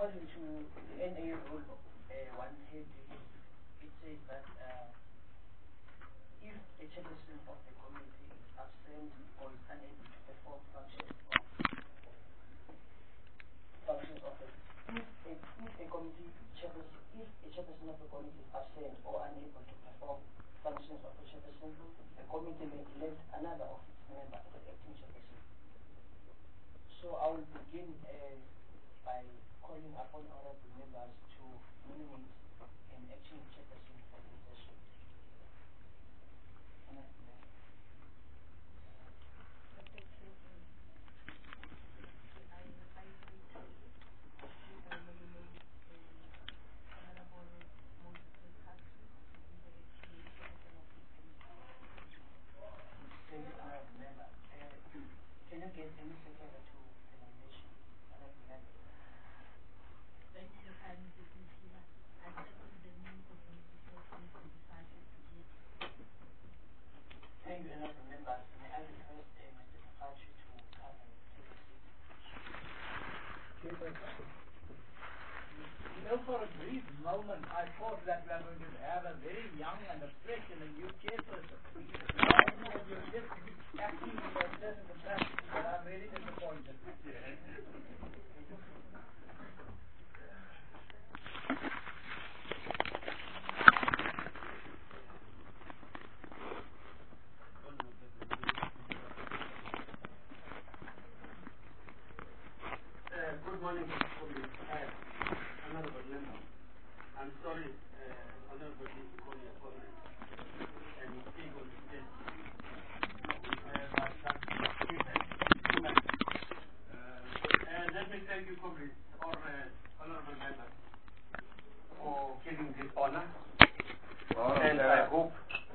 according to the NA rule 130, it says that if a chairperson of the committee is absent or is unable to perform functions of the if a chairperson of the committee is absent or unable to perform functions of the chairperson, the committee may elect another of its members as acting chairperson. So I will begin by calling upon honorable members to nominate an acting chairperson for the session. Can you get any secretary to the nomination? Thank you, I second the name of Mrs. Wilson to decide to get. Thank you, honorable members. May I request Mr. Kafachi to come and take a seat? You know, for a brief moment, I thought that we are going to have a very young and a fresh and a new chairperson. Now, you're just acting just in the past, but I'm really disappointed. Good morning, honorable member. I'm sorry, honorable, to call your comment and speak on the stage. Let me thank you, comrades, or honorable members, for giving this honor. And I hope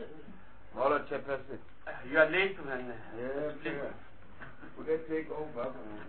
you are late and please. We can take over.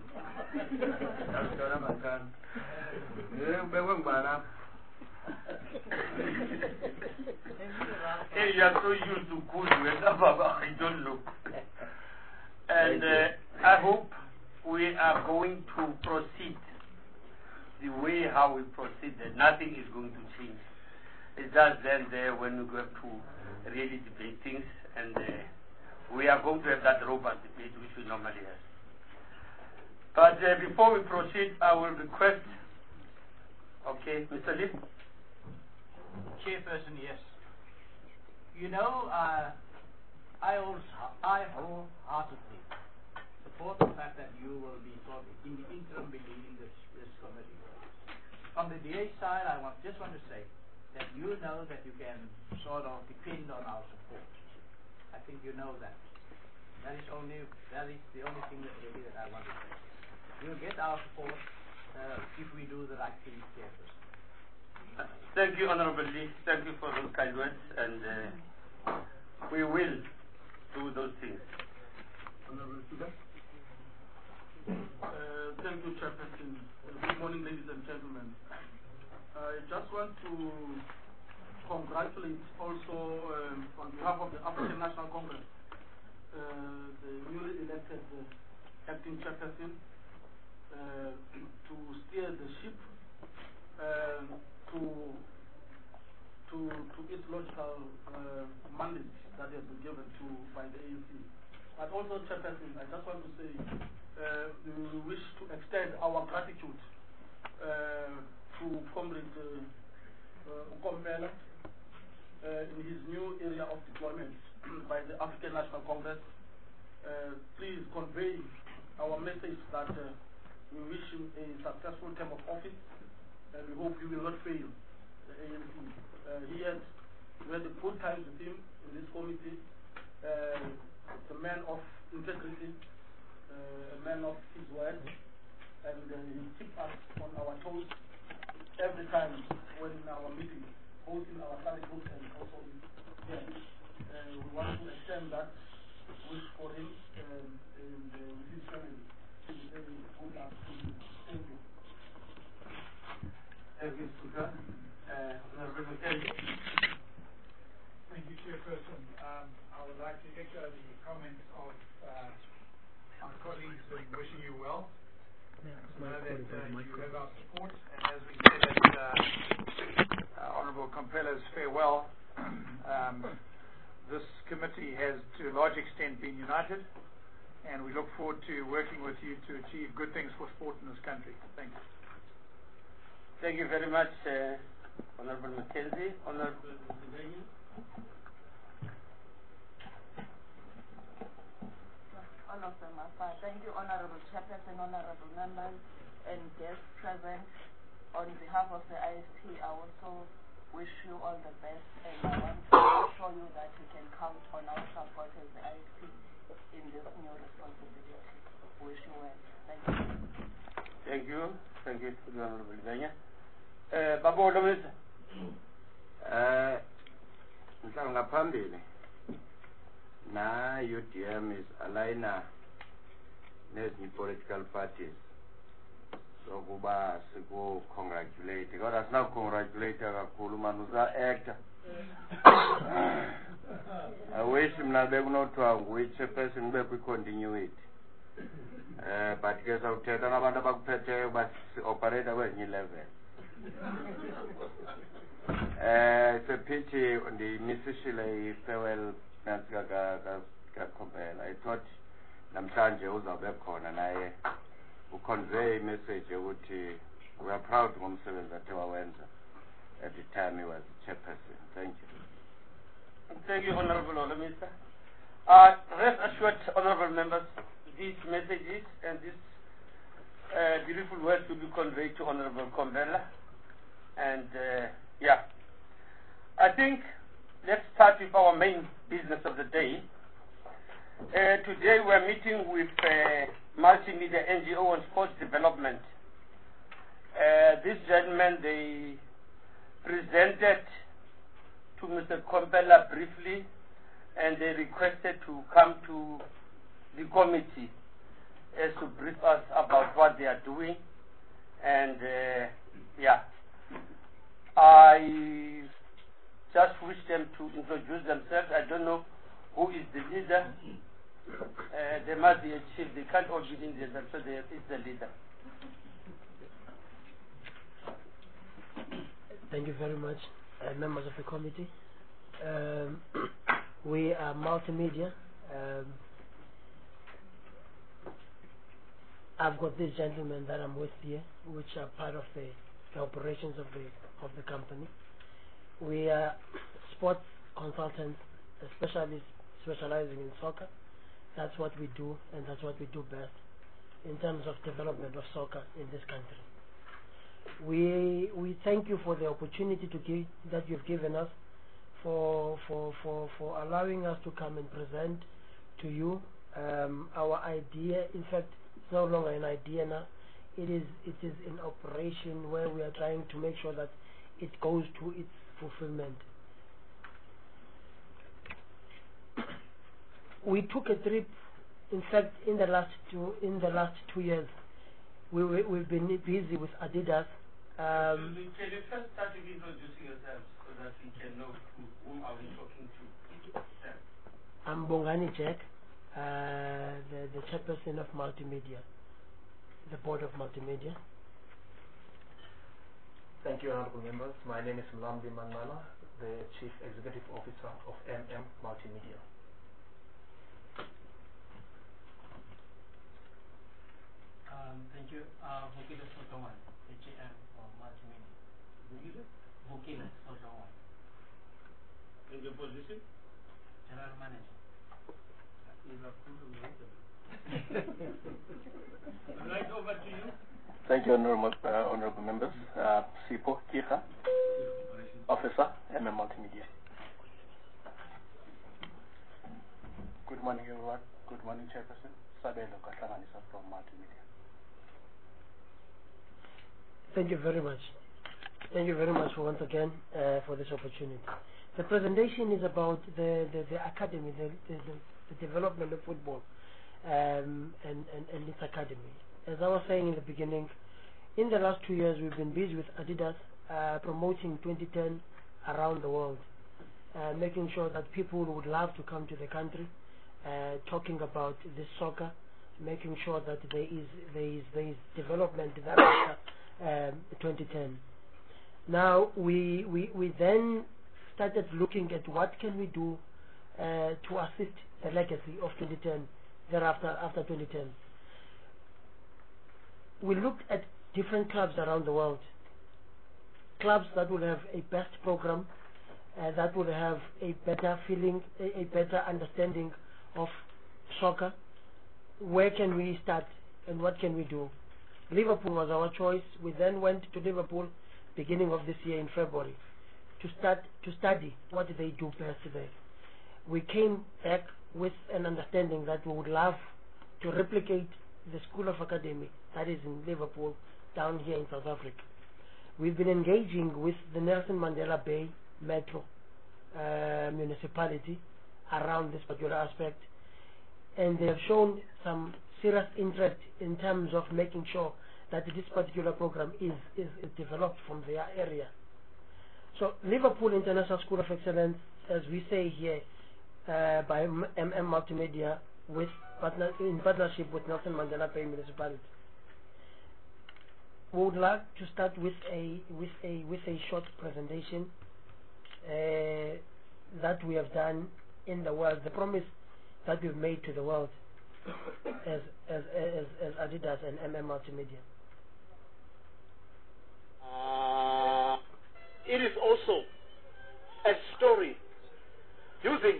Hey, you are so used to cool I don't know. And I hope we are going to proceed the way how we proceeded. Nothing is going to change. It's just then there when we go to really debate things, and we are going to have that robust debate which we normally have. But before we proceed, I will request, okay, Mr. Lee? Chairperson, yes. You know, I wholeheartedly support the fact that you will be sort of in the interim be leading this committee. On the DA side, I just want to say that you know that you can sort of depend on our support. I think you know that. That is the only thing that I want to say. You'll get our support if we do the right thing, chairperson. Thank you, Honorable Lee. Thank you for those kind words, and we will do those things. Honorable Speaker. Thank you, Chairperson. Good morning, ladies and gentlemen. I just want to congratulate also on behalf of the African National Congress the newly elected acting chairperson to steer the ship to its logical mandate that has been given by the ANC. But also, chairperson, I just want to say we wish to extend our gratitude to Comrade Ukomela in his new area of deployment by the African National Congress. Please convey our message that we wish him a successful term of office, and we hope he will not fail the ANC. We had a good time with him in this committee. A man of integrity, a man of his word, and he keeps us on our toes every time when in our meetings, both in our study groups and also here. We want to extend that wish for him and with his family. Very good luck to him. Thank you. Thank you, Speaker. Thank you, Chairperson. I would like to echo the comments of my colleagues in wishing you well. I know that you have our support. And as we said at Honourable Compella's farewell, this committee has to a large extent been united, and we look forward to working with you to achieve good things for sport in this country. Thank you. Thank you very much, Honourable Mackenzie. Honourable Mudanya. All of them are fine. Thank you, Honourable Chairperson, Honourable members, and guests present. On behalf of the ISP, I also wish you all the best, and I want to assure you that you can count on our support as the ISP in this new responsibility. Wish you well. Thank you. Thank you. Thank you, Honourable Mudanya. Babo Olomisa. Mhlawumbe ngaphambili na UDM is aligner nezinye political parties sokuba siku congratulate kodwa sina congratulate kakhulu manje uza actor I wish mina bekunothiwa nguye chairperson kube kwi continuity but ke sawuthetha nabantu abakuphetheyo basi operate kwezinye level it's a pity ndimisishile farewell Compeller. I thought namhlanje uzawube khona naye uconvey message ukuthi we are proud ngomsebenzi athe wawenza at the time he was chairperson. Thank you. Thank you, Honourable Olomisa. Rest assured, honourable members, these messages and these beautiful words will be conveyed to Honourable Compeller. And yeah, I think let's start with our main business of the day. Today we are meeting with Multimedia NGO on sports development. These gentlemen, they presented to Mr. Compeller briefly, and they requested to come to the committee as to brief us about what they are doing. And yeah, I just wish them to introduce themselves. I don't know who is the leader. There must be a chief. They can't all be in there, so there is the leader. Thank you very much, members of the committee. We are Multimedia. I've got these gentlemen that I'm with here, which are part of the operations of the company. We are sports consultants, especially specializing in soccer. That's what we do, and that's what we do best in terms of development of soccer in this country. We thank you for the opportunity that you've given us, for allowing us to come and present to you our idea. In fact, it's no longer an idea now. It is an operation where we are trying to make sure that it goes to its fulfillment. We took a trip. In fact, in the last 2 years, we've been busy with Adidas. Can you first start with introducing yourselves so that we can know whom are we talking to? I'm Bongani Jack, the chairperson of Multimedia, the board of Multimedia. Thank you, honorable members. My name is Mlambi Manmala, the chief executive officer of MM Multimedia. Thank you. Vukile Sotowan, the GM of Multimedia. Vukile Sotowan. In your position? General Manager. Right over to you. Thank you, honorable members. Sipo Kika, officer, MM Multimedia. Good morning, everyone. Good morning, Chairperson. Sabelo Katlanganisa from Multimedia. Thank you very much. Thank you very much once again for this opportunity. The presentation is about the academy, the development of football and its academy. As I was saying in the beginning, in the last 2 years we've been busy with Adidas promoting 2010 around the world, making sure that people would love to come to the country, talking about this soccer making sure that there is development after 2010. Now we then started looking at what can we do to assist the legacy of 2010 thereafter after 2010. We looked at different clubs around the world, clubs that will have a best program, that will have a better feeling, a better understanding of soccer. Where can we start and what can we do? Liverpool was our choice. We then went to Liverpool beginning of this year in February to study what they do best there. We came back with an understanding that we would love to replicate the School of Academy that is in Liverpool down here in South Africa. We've been engaging with the Nelson Mandela Bay Metro municipality around this particular aspect, and they have shown some serious interest in terms of making sure that this particular program is developed from their area. So Liverpool International School of Excellence, as we say here, by Multimedia, in partnership with Nelson Mandela Bay Municipality. We would like to start with a short presentation that we have done in the world, the promise that we've made to the world as Adidas and Multimedia. It is also a story using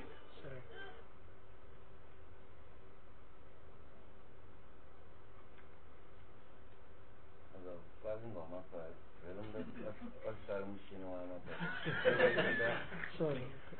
sorry.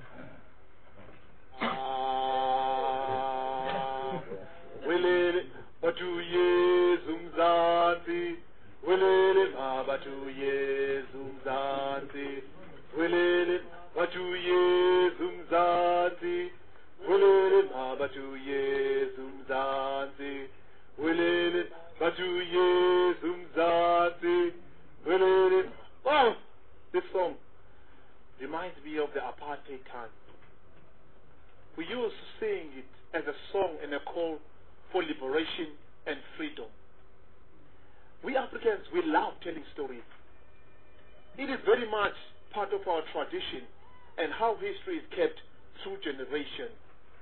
Wilele batuye zumzanti, wilele batuye zumzanti, wilele batuye zumzanti, wilele batuye zumzanti, wilele batuye zumzanti, wilele. Oh, this song reminds me of the apartheid time. We used to sing it as a song and a call for liberation and freedom. We Africans, we love telling stories. It is very much part of our tradition and how history is kept through generations.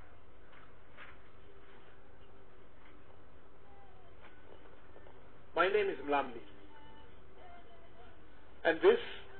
My name is Mlamli, and this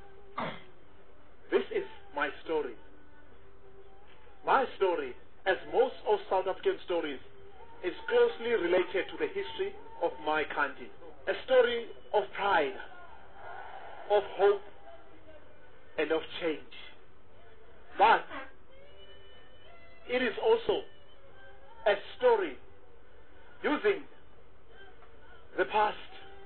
is my story. My story, as most of South African stories, is closely related to the history of my country. A story of pride, of hope, and of change. But it is also a story using the past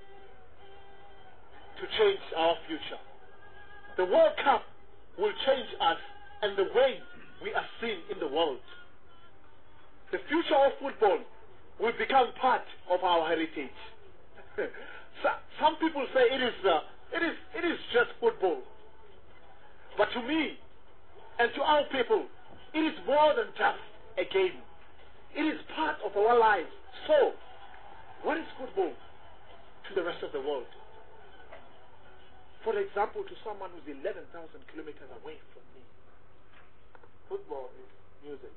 to change our future. The World Cup will change us and the way we are seen in the world. The future of football will become part of our heritage. Some people say it is just football, but to me and to our people, it is more than just a game. It is part of our lives. So, what is football to the rest of the world? For example, to someone who's 11,000 kilometers away from me, football is music.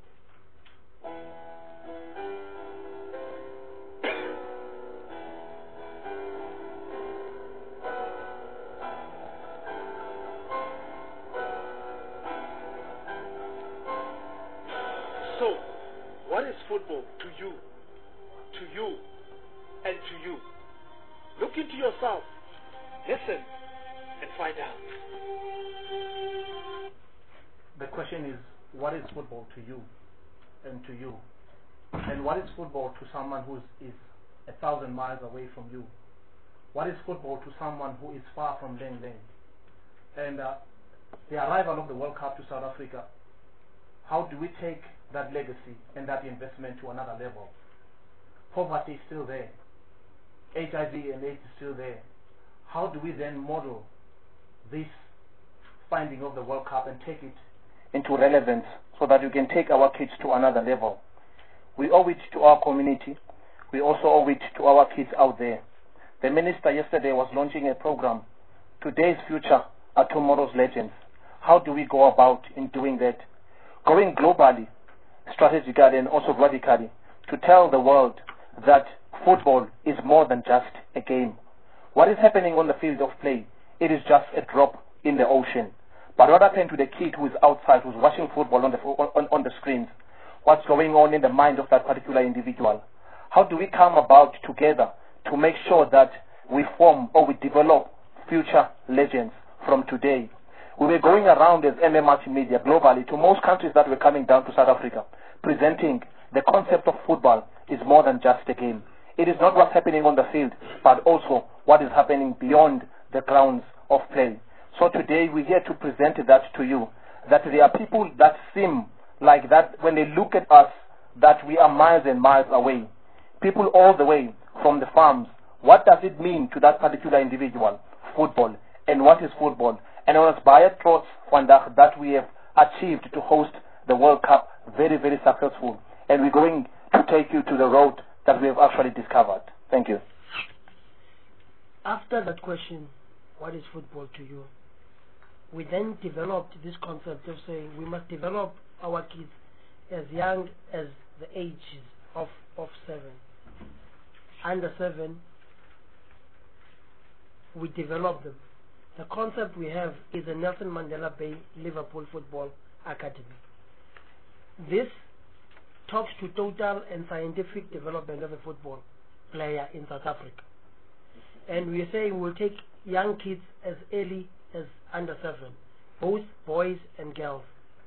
So, what is football to you, and to you? Look into yourself, listen, and find out. The question is, what is football to you and to you? And what is football to someone who is 1,000 miles away from you? What is football to someone who is far from Leng Leng? And the arrival of the World Cup to South Africa, how do we take that legacy and that investment to another level? Poverty is still there. HIV and AIDS is still there. How do we then model this finding of the World Cup and take it into relevance so that we can take our kids to another level? We owe it to our community. we also owe it to our kids out there. The minister yesterday was launching a program, Today's Future are Tomorrow's Legends. How do we go about in doing that? Going globally, strategically, and also radically, to tell the world that football is more than just a game. What is happening on the field of play, it is just a drop in the ocean. But what happened to the kid who is outside, who's watching football on the screens? What's going on in the mind of that particular individual? How do we come about together to make sure that we form or we develop future legends from today? We were going around as MM Multimedia globally to most countries that were coming down to South Africa, presenting the concept of football is more than just a game. It is not what's happening on the field, but also what is happening beyond the grounds of play. So today we're here to present that to you, that there are people that seem like that when they look at us, that we are miles and miles away. People all the way from the farms. What does it mean to that particular individual? Football. And what is football? And it was by a trots that we have achieved to host the World Cup very, very successful. And we're going to take you to the road that we have actually discovered. Thank you. After that question, what is football to you? We then developed this concept of saying we must develop our kids as young as the ages of 7. Under 7, we develop them. The concept we have is the Nelson Mandela Bay Liverpool Football Academy. This talks to total and scientific development of a football player in South Africa. And we are saying we'll take young kids as early as under 7, both boys and girls.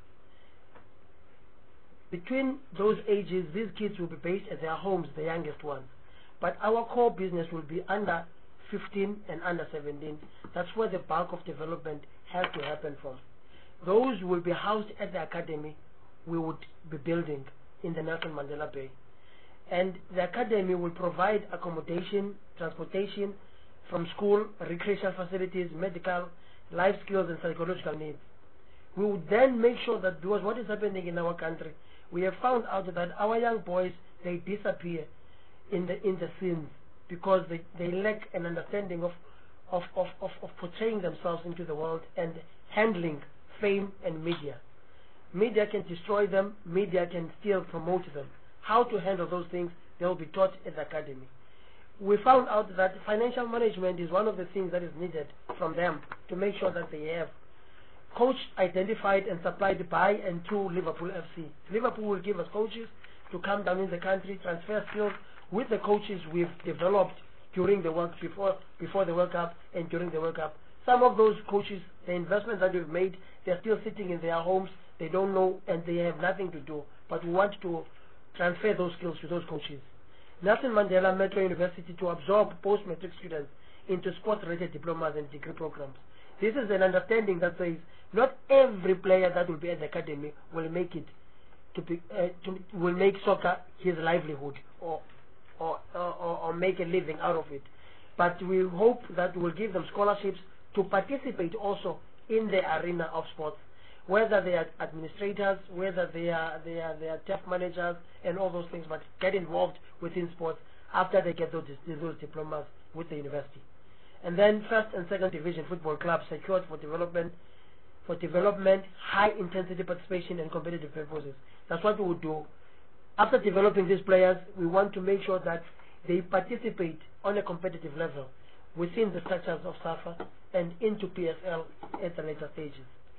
Between those ages, these kids will be based at their homes, the youngest ones. But our core business will be under 15 and under 17. That's where the bulk of development has to happen from. Those will be housed at the academy we would be building in the Nelson Mandela Bay. And the academy will provide accommodation, transportation from school, recreational facilities, medical, life skills and psychological needs. We would then make sure that, because what is happening in our country, we have found out that our young boys, they disappear in the scenes because they lack an understanding of portraying themselves into the world and handling fame and media. Media can destroy them, media can still promote them. How to handle those things, they will be taught at the academy. We found out that financial management is one of the things that is needed from them to make sure that they have. Coach identified and supplied by and to Liverpool FC. Liverpool will give us coaches to come down in the country, transfer skills with the coaches we've developed during the work before the World Cup and during the World Cup. Some of those coaches, the investments that we've made, they're still sitting in their homes. They don't know and they have nothing to do. But we want to transfer those skills to those coaches. Nelson Mandela Metro University to absorb post-matric students into sports-related diplomas and degree programs. This is an understanding that says not every player that will be at the academy will make it will make soccer his livelihood or make a living out of it. But we hope that we'll give them scholarships to participate also in the arena of sports, whether they are administrators, whether they are TEF managers and all those things, but get involved within sports after they get those diplomas with the university. And then first and second division football clubs secured for development, high intensity participation and competitive purposes. That's what we would do. After developing these players, we want to make sure that they participate on a competitive level within the structures of SAFA and into PSL at the later stages.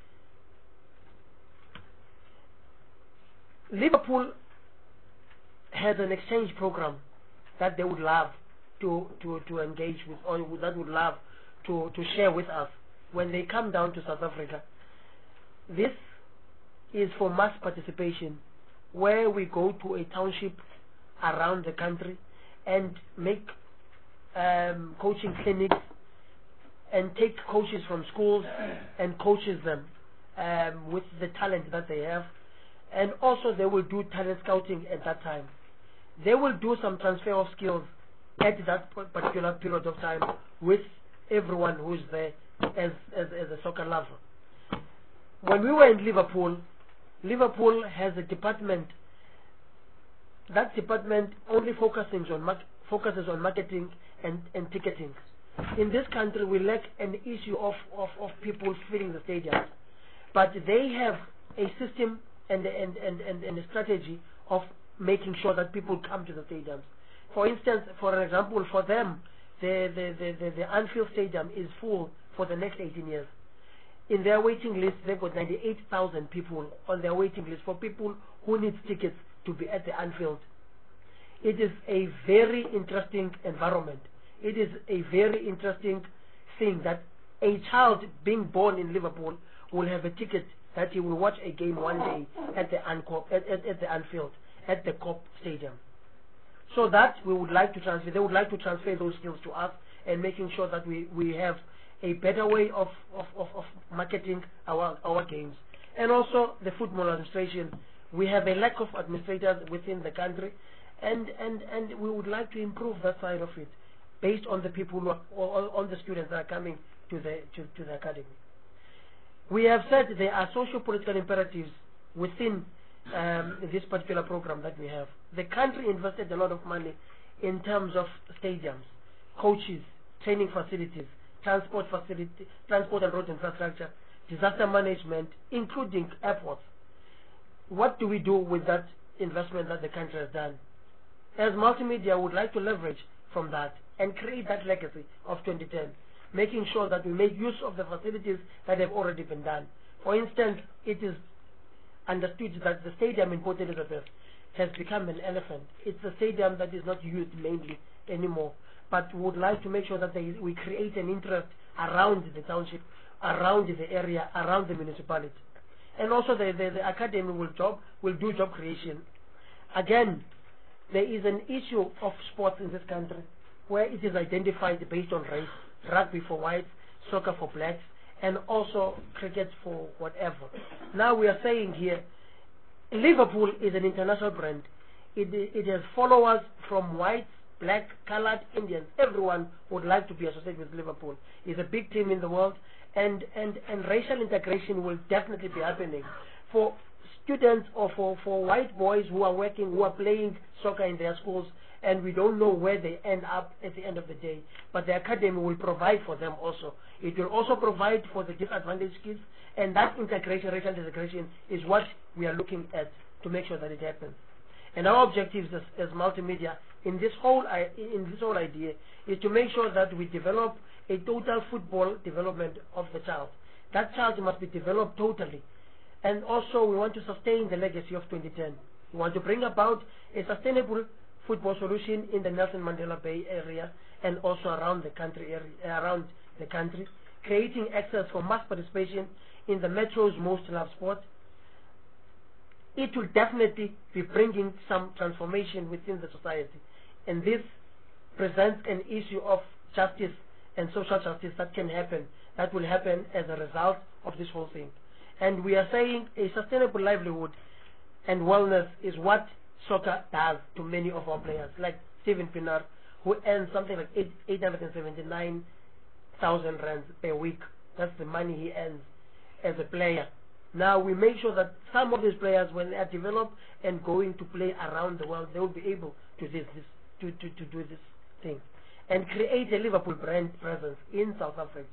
Liverpool has an exchange program that they would love to engage with, or that would love to share with us when they come down to South Africa. This is for mass participation, where we go to a township around the country and make coaching clinics and take coaches from schools and coaches them with the talent that they have. And also they will do talent scouting at that time. They will do some transfer of skills at that particular period of time with everyone who is there as a soccer lover. When we were in Liverpool, Liverpool has a department that department only focuses on marketing and ticketing. In this country, we lack an issue of people filling the stadiums, but they have a system and a strategy of making sure that people come to the stadiums. For instance, for example, for them, the Anfield Stadium is full for the next 18 years. In their waiting list, they've got 98,000 people on their waiting list for people who need tickets to be at the Anfield. It is a very interesting environment. It is a very interesting thing that a child being born in Liverpool will have a ticket that he will watch a game one day at the Anfield, at the Kop Stadium. So that we would like to transfer. They would like to transfer those skills to us and making sure that we have a better way of marketing our games. And also the football administration. We have a lack of administrators within the country, and we would like to improve that side of it based on the people who are, on the students that are coming to the academy. We have said there are socio-political imperatives within this particular program that we have. The country invested a lot of money in terms of stadiums, coaches, training facilities, transport and road infrastructure, disaster management, including airports. What do we do with that investment that the country has done? As multimedia, would like to leverage from that and create that legacy of 2010, making sure that we make use of the facilities that have already been done. For instance, it is understood that the stadium in Port Elizabeth has become an elephant. It's a stadium that is not used mainly anymore, but we would like to make sure that we create an interest around the township, around the area, around the municipality. And also the academy will do job creation. Again, there is an issue of sports in this country where it is identified based on race, rugby for whites, soccer for blacks, and also cricket for whatever. Now we are saying here, Liverpool is an international brand. It has followers from whites, black, colored, Indians. Everyone would like to be associated with Liverpool. It's a big team in the world, and racial integration will definitely be happening. For students or for white boys who are playing soccer in their schools, and we don't know where they end up at the end of the day, but the academy will provide for them also. It will also provide for the disadvantaged kids, and that integration, racial integration, is what we are looking at to make sure that it happens. And our objectives as multimedia in this whole idea is to make sure that we develop a total football development of the child. That child must be developed totally. And also we want to sustain the legacy of 2010. We want to bring about a sustainable football solution in the Nelson Mandela Bay area and also around the country, creating access for mass participation in the metro's most loved sport. It will definitely be bringing some transformation within the society, and this presents an issue of justice and social justice that will happen as a result of this whole thing. And we are saying a sustainable livelihood and wellness is what soccer does to many of our players, like Steven Pienaar, who earns something like 879,000 rands per week. That's the money he earns as a player. Now we make sure that some of these players, when they are developed and going to play around the world, they will be able to do this thing and create a Liverpool brand presence in South Africa.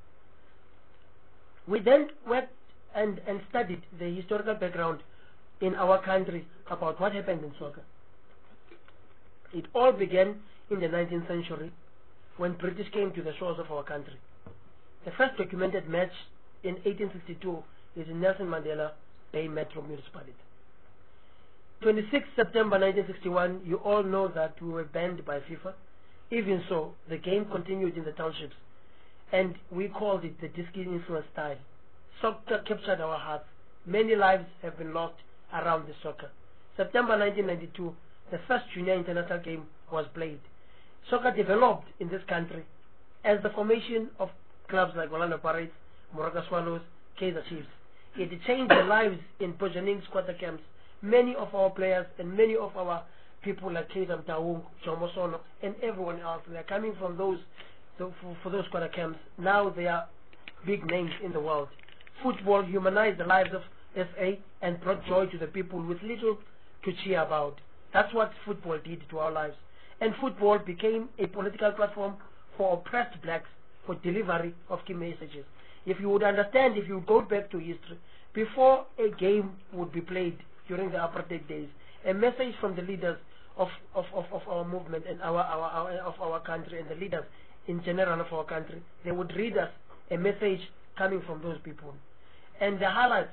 We then worked and studied the historical background in our country about what happened in soccer. It all began in the 19th century when British came to the shores of our country. The first documented match in 1862 is in Nelson Mandela Bay Metro Municipality. 26 September 1961, you all know that we were banned by FIFA. Even so, the game continued in the townships, and we called it the Diskin influence style. Soccer captured our hearts. Many lives have been lost around the soccer. September 1992, the first junior international game was played. Soccer developed in this country as the formation of clubs like Orlando Pirates, Moroka Swallows, Kaizer Chiefs. It changed the lives in Pojaning squatter camps. Many of our players and many of our people like Kaizer Mtaung, Jomo Sono, and everyone else, they are coming from those squatter camps. Now they are big names in the world. Football humanized the lives of SA and brought joy to the people with little to cheer about. That's what football did to our lives. And football became a political platform for oppressed blacks for delivery of key messages. If you would understand, if you go back to history, before a game would be played during the apartheid days, a message from the leaders of our movement and of our country, and the leaders in general of our country, they would read us a message coming from those people. And the highlights,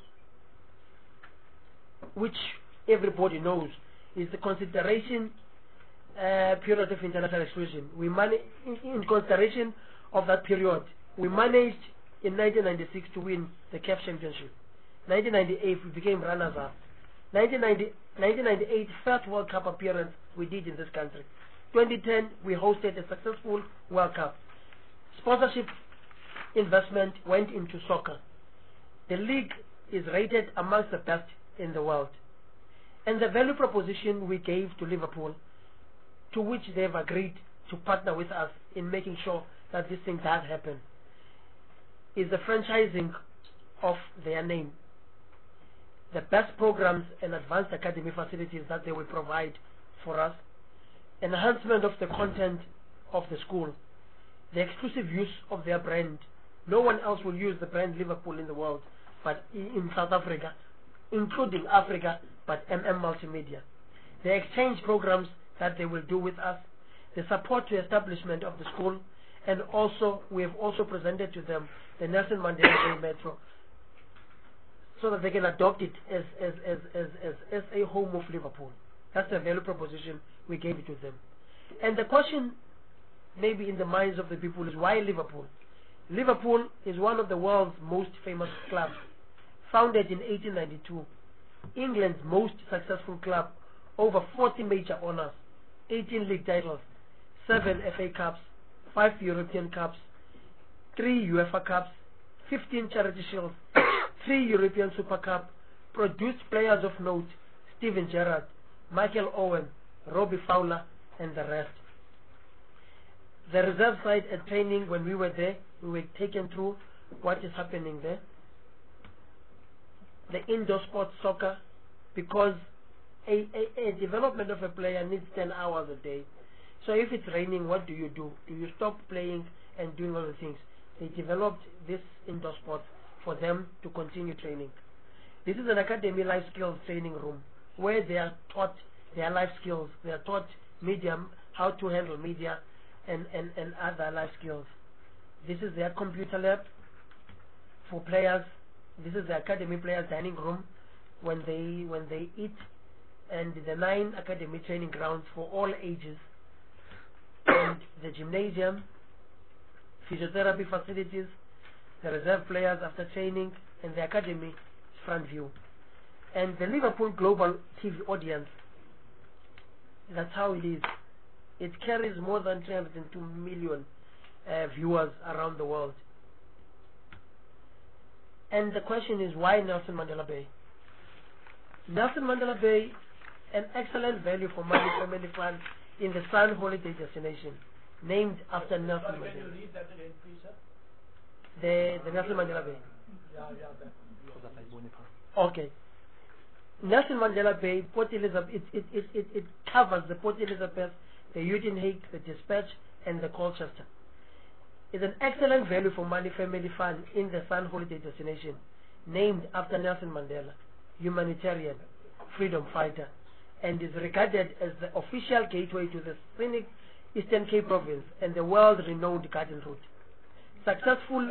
which everybody knows, is the consideration period of international exclusion. In consideration of that period, we managed in 1996 to win the CAF Championship. 1998 we became runners-up. 1998 first World Cup appearance we did in this country. 2010 we hosted a successful World Cup. Sponsorship investment went into soccer. The league is rated amongst the best in the world. And the value proposition we gave to Liverpool, to which they've agreed to partner with us in making sure that this thing does happen, is the franchising of their name, the best programs and advanced academy facilities that they will provide for us, enhancement of the content of the school, the exclusive use of their brand. No one else will use the brand Liverpool in the world, but in South Africa, including Africa, but Multimedia. The exchange programs that they will do with us, the support to establishment of the school, and also we have also presented to them the Nelson Mandela Bay Metro, so that they can adopt it as a home of Liverpool. That's the value proposition we gave it to them. And the question maybe in the minds of the people is, why Liverpool? Liverpool is one of the world's most famous clubs, founded in 1892, England's most successful club, over 40 major honours, 18 league titles, 7 FA Cups, 5 European Cups, 3 UEFA Cups, 15 Charity Shields, 3 European Super Cup, produced players of note, Steven Gerrard, Michael Owen, Robbie Fowler, and the rest. The reserve side at training, when we were there, we were taken through what is happening there. The indoor sports soccer, because a development of a player needs 10 hours a day. So if it's raining, what do? Do you stop playing and doing other things? They developed this indoor sport for them to continue training. This is an academy life skills training room where they are taught their life skills. They are taught media, how to handle media and other life skills. This is their computer lab for players. This is the academy players dining room when they eat, and the 9 academy training grounds for all ages, and the gymnasium, physiotherapy facilities, the reserve players after training, and the academy front view. And the Liverpool global TV audience, that's how it is. It carries more than 302 million viewers around the world. And the question is, why Nelson Mandela Bay? Nelson Mandela Bay, an excellent value for money family fun in the Sun holiday destination, named after Nelson Mandela. Can you read that again, please, sir? The Nelson Mandela Bay. Okay. Nelson Mandela Bay, Port Elizabeth, it covers the Port Elizabeth, the Uitenhage, the Dispatch, and the Colchester. It's an excellent value for money family fun in the Sun holiday destination, named after Nelson Mandela, humanitarian, freedom fighter, and is regarded as the official gateway to the scenic Eastern Cape province and the world-renowned garden route. Successful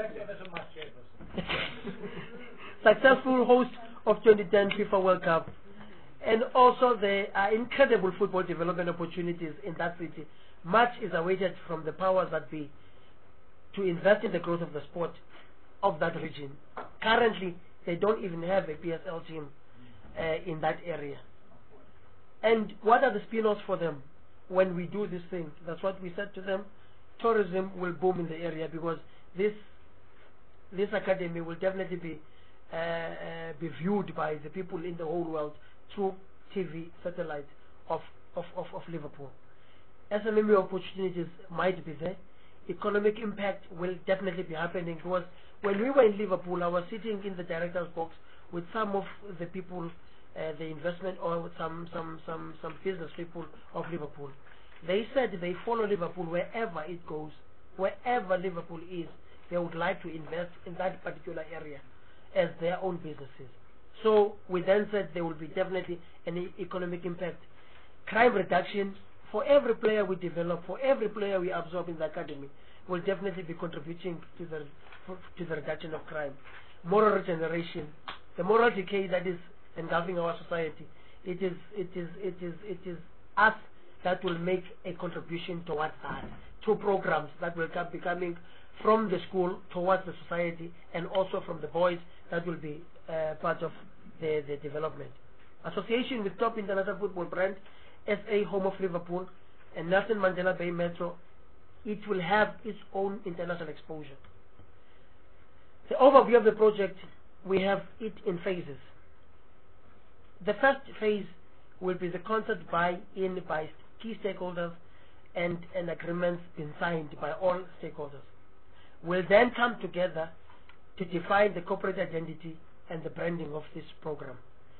host of 2010 FIFA World Cup, and also there are incredible football development opportunities in that city. Much is awaited from the powers that be to invest in the growth of the sport of that region. Currently, they don't even have a PSL team in that area. And what are the spin-offs for them when we do this thing? That's what we said to them. Tourism will boom in the area because this academy will definitely be viewed by the people in the whole world through TV satellite of Liverpool. SMME opportunities might be there. Economic impact will definitely be happening, because when we were in Liverpool, I was sitting in the director's box with some of the people the investment or some business people of Liverpool. They said they follow Liverpool wherever it goes. Wherever Liverpool is, they would like to invest in that particular area as their own businesses. So we then said there will be definitely an economic impact. Crime reduction, for every player we develop, for every player we absorb in the academy, will definitely be contributing to the reduction of crime. Moral regeneration, the moral decay that is engulfing our society, it is us that will make a contribution towards that, through programs that will be coming from the school towards the society, and also from the boys that will be part of the development. Association with top international football brand, SA Home of Liverpool, and Nelson Mandela Bay Metro, it will have its own international exposure. The overview of the project, we have it in phases. The first phase will be the concept buy-in by key stakeholders and an agreement being signed by all stakeholders. We'll then come together to define the corporate identity and the branding of this program.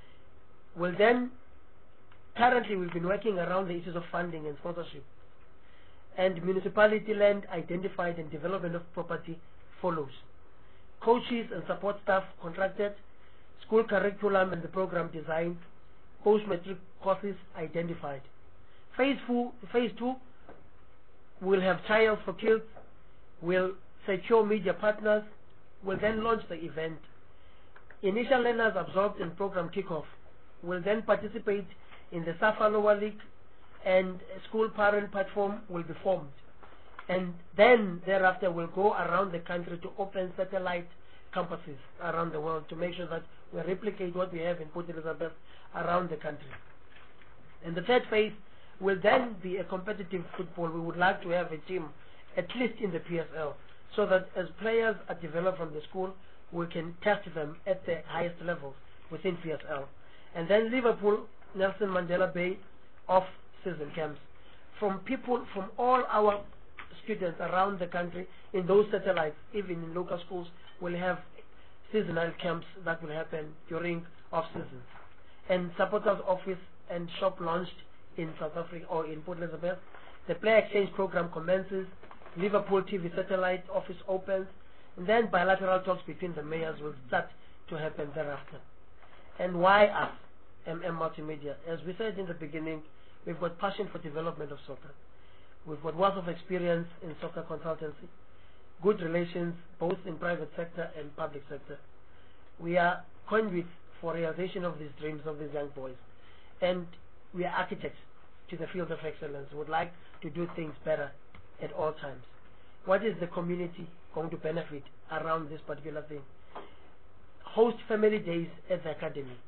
Currently we've been working around the issues of funding and sponsorship, and municipality land identified and development of property follows. Coaches and support staff contracted, school curriculum and the program design, post-matric courses identified. Phase 2 will have trials for kids, will secure media partners, will then launch the event. Initial learners absorbed in program kickoff will then participate in the SAFA Lower League, and a school parent platform will be formed. And then thereafter we'll go around the country to open satellite campuses around the world to make sure that we replicate what we have in Port Elizabeth around the country. And the third phase will then be a competitive football. We would like to have a team at least in the PSL, so that as players are developed from the school, we can test them at the highest levels within PSL. And then Liverpool, Nelson Mandela Bay off-season camps from people, from all our students around the country in those satellites, even in local schools, will have seasonal camps that will happen during off-season. And supporters office and shop launched in South Africa or in Port Elizabeth. The player exchange program commences. Liverpool TV satellite office opens, and then bilateral talks between the mayors will start to happen thereafter. And why us, Multimedia? As we said in the beginning, we've got passion for development of soccer. We've got wealth of experience in soccer consultancy, good relations both in private sector and public sector. We are conduits for realization of these dreams of these young boys, and we are architects to the field of excellence. We would like to do things better at all times. What is the community going to benefit around this particular thing? Host family days at the academy.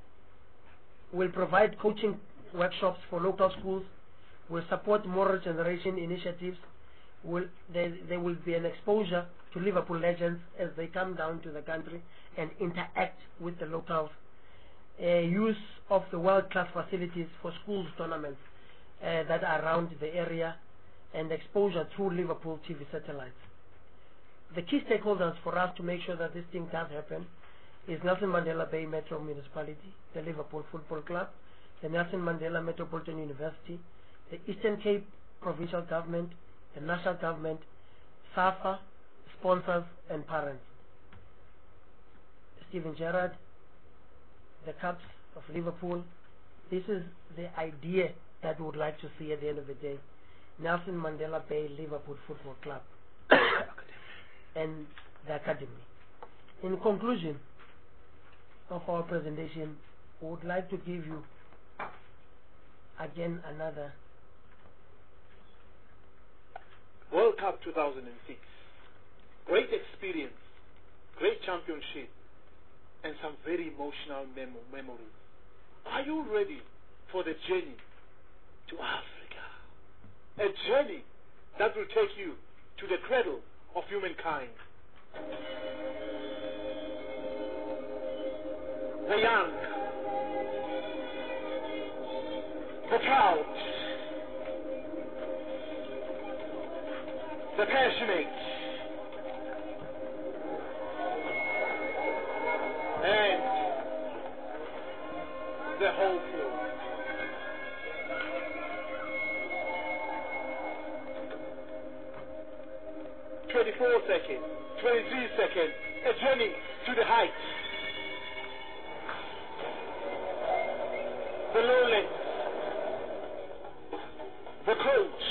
We'll provide coaching workshops for local schools. We'll support moral generation initiatives. There will be an exposure to Liverpool legends as they come down to the country and interact with the locals. Use of the world-class facilities for schools tournaments that are around the area, and exposure through Liverpool TV satellites. The key stakeholders for us to make sure that this thing does happen is Nelson Mandela Bay Metro Municipality, the Liverpool Football Club, the Nelson Mandela Metropolitan University, the Eastern Cape Provincial Government, the National Government, SAFA, sponsors and parents. Stephen Gerrard, the Cubs of Liverpool, this is the idea that we would like to see at the end of the day. Nelson Mandela Bay Liverpool Football Club and the Academy. In conclusion of our presentation, we would like to give you again another World Cup 2006. Great experience, great championship, and some very emotional memories. Are you ready for the journey to Africa? A journey that will take you to the cradle of humankind. The young, the proud, the passionate, and 24 seconds, 23 seconds, a journey to the heights. The lowlands, the coach,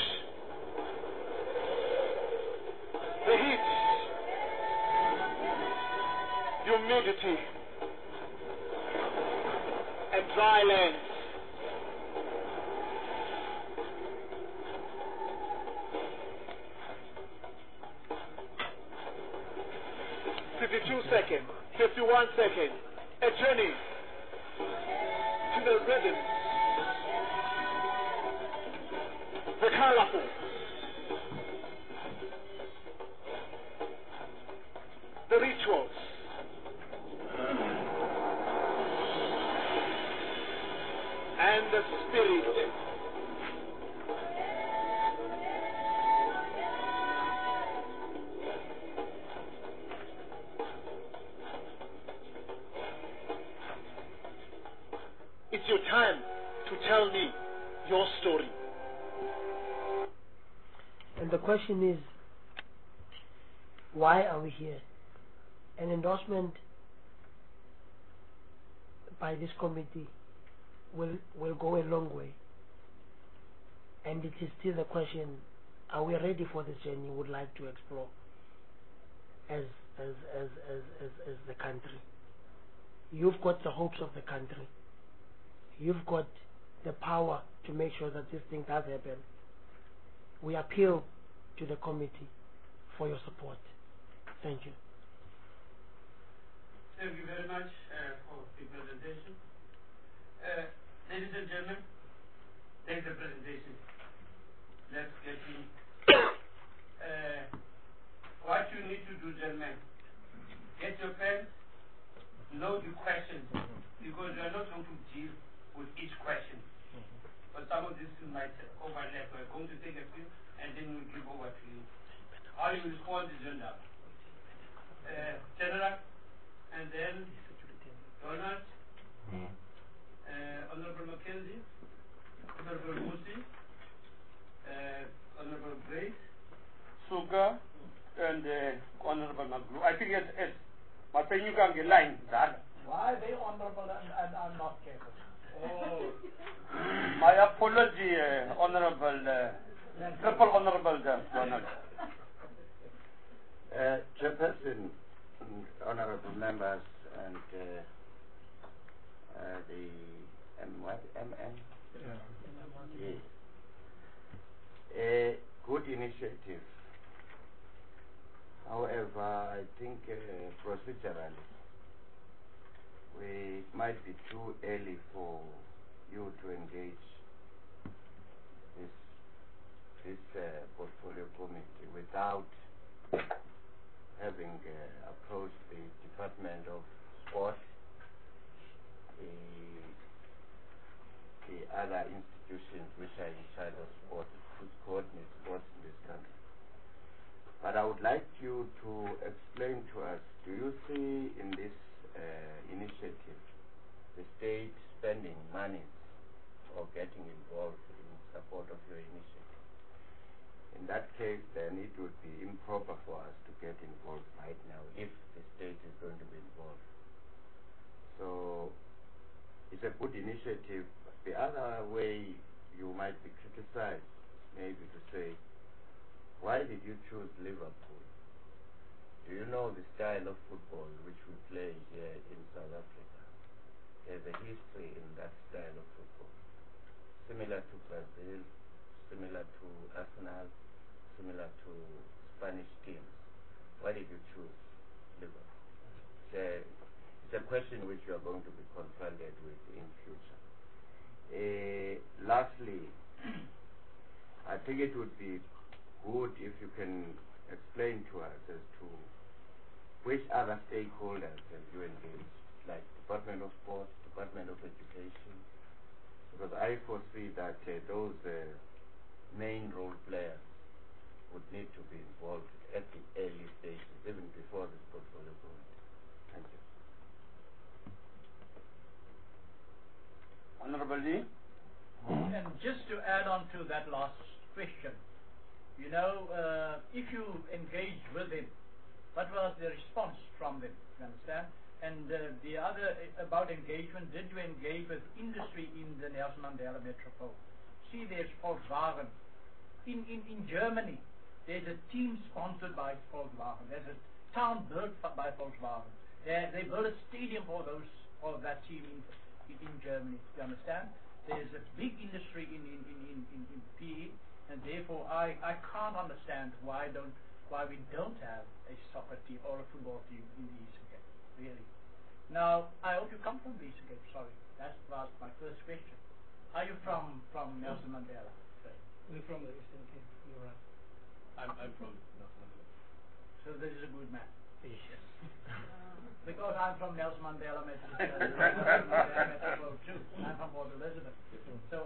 the heat, humidity, and dry lands. Seconds, 51 seconds, a journey to the rhythm, the colorful, the rituals, and the spirit. It's your time to tell me your story. And the question is, why are we here? An endorsement by this committee will go a long way. And it is still the question, are we ready for this journey we would like to explore as the country? You've got the hopes of the country. You've got the power to make sure that this thing does happen. We appeal to the committee for your support. Thank you. Thank you very much for the presentation. Ladies and gentlemen, there's the presentation. Let's get in. What you need to do, gentlemen, get your pens, know the questions, because we are not going to deal with each question. But some of this might overlap. We're going to take a few and then we'll give over to you. How you respond is your job. General, and then Donald, Honorable Mackenzie, Honorable Musi, Honorable Grace, Suga, and Honorable Maglu. I think it's Mapenyu can get line that. Why are they honorable and I'm not capable? Oh. My apology, Honorable, Triple Honorable Donald. Chairperson, honorable members, and the MN? Yeah. A good initiative. However, I think procedurally, it might be too early for you to engage this portfolio committee without having approached the Department of Sport, the other institutions which are in charge of sports, which coordinate sports in this country. But I would like you to explain to us, do you see in this initiative the state spending money or getting involved in support of your initiative? In that case, then it would be improper for us to get involved right now if the state is going to be involved. So it's a good initiative. The other way you might be criticized, maybe to say, why did you choose Liverpool? Do you know the style of football which we play here in South Africa? There's a history in that style of football. Similar to Brazil, similar to Arsenal, similar to Spanish teams. Why did you choose Liverpool? It's a question which you are going to be confronted with in future. Lastly, I think it would be good if you can explain to us as to which other stakeholders have you engaged, like Department of Sport, Department of Education, because I foresee that those main role players would need to be involved at the early stages, even before this portfolio goes. Thank you. Honorable Lee? And just to add on to that last question, You know, if you engaged with them, what was the response from them? You understand? And the other about engagement, did you engage with industry in the Nelson Mandela Metropole? See, there's Volkswagen. In Germany, there's a team sponsored by Volkswagen. There's a town built by Volkswagen. They built a stadium for that team in Germany. You understand? There's a big industry in PE, and therefore I can't understand why we don't have a soccer team or a football team in the Eastern Cape. Really. Now, I hope you come from the Eastern Cape. Sorry, that was my first question. Are you from Nelson Mandela? We're from the Eastern Cape. You're right. I'm from Nelson Mandela. So this is a good man. Yes. Because I'm from Nelson Mandela Metropole too. I'm from Port Elizabeth. So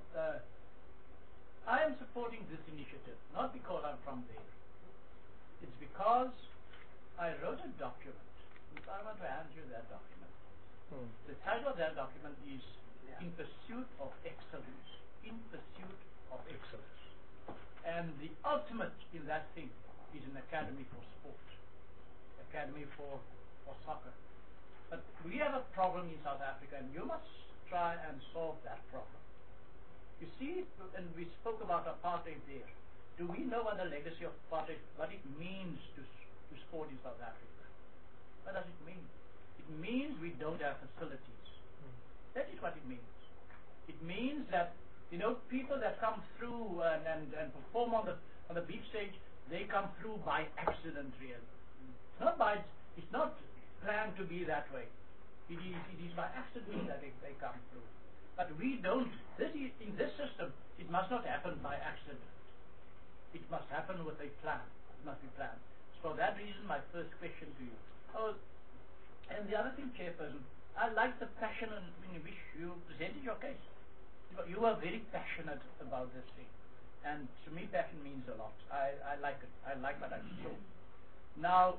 I am supporting this initiative, not because I'm from there. It's because I wrote a document. I want to hand you that document. The title of that document is In Pursuit of Excellence. In Pursuit of Excellence. And the ultimate in that thing is an academy for sport. Academy for soccer. But we have a problem in South Africa, and you must try and solve that problem. You see, and we spoke about apartheid there. Do we know what the legacy of apartheid, what it means to sport in South Africa? What does it mean? It means we don't have facilities. That is what it means. It means that, you know, people that come through and perform on the big stage, they come through by accident, really. It's not planned to be that way. It is by accident that they come through. But we don't. In this system, it must not happen by accident. It must happen with a plan. It must be planned. So for that reason, my first question to you. Oh, and the other thing, Chairperson, I like the passion in which you presented your case. You are very passionate about this thing. And to me, passion means a lot. I like it. I like what I saw. Now,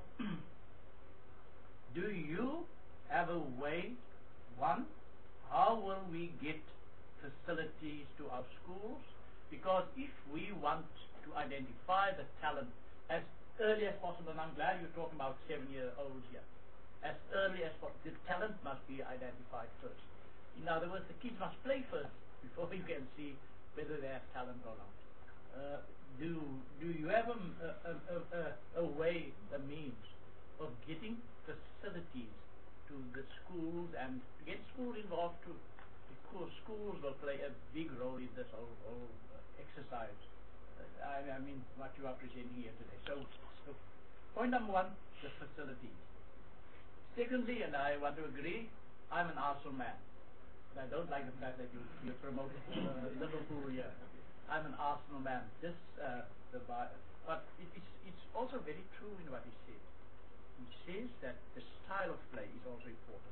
do you have a way, one, how will we get facilities to our schools? Because if we want to identify the talent as early as possible, and I'm glad you're talking about 7-year-olds here, as early as possible, the talent must be identified first. In other words, the kids must play first before you can see whether they have talent or not. Do you have a way, a means of getting facilities to the schools and to get schools involved too? Because schools will play a big role in this whole exercise. I mean, what you are presenting here today. So point number one, the facilities. Secondly, and I want to agree, I'm an Arsenal man. And I don't like the fact that you promoted Liverpool here. I'm an Arsenal man. But it's also very true in what he said. He says that the style of play is also important.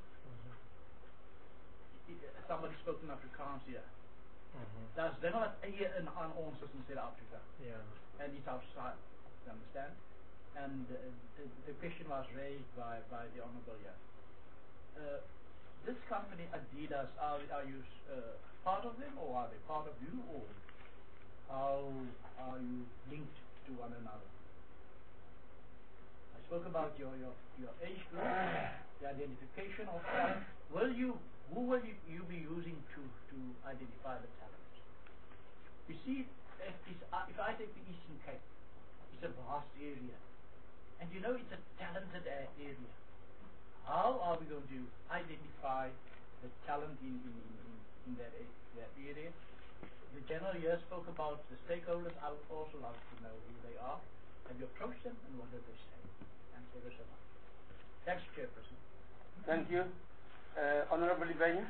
Somebody spoke in Afrikaans here. Daar's dinge wat eie aan ons is in Suid-Afrika. And it's our style. You understand? And the question was raised by the Honorable here. This company, Adidas, are you part of them, or are they part of you, or how are you linked to one another? I spoke about your age group, the identification of talent. Who will you be using to identify the talent? You see, if I take the Eastern Cape, it's a vast area, and you know it's a talented area. How are we going to identify the talent in that area? The General here spoke about the stakeholders. I would also like to know who they are. Have you approached them, and what did they say? And so there's a lot. Thanks, Chairperson. Thank you. Honorable Ivenya.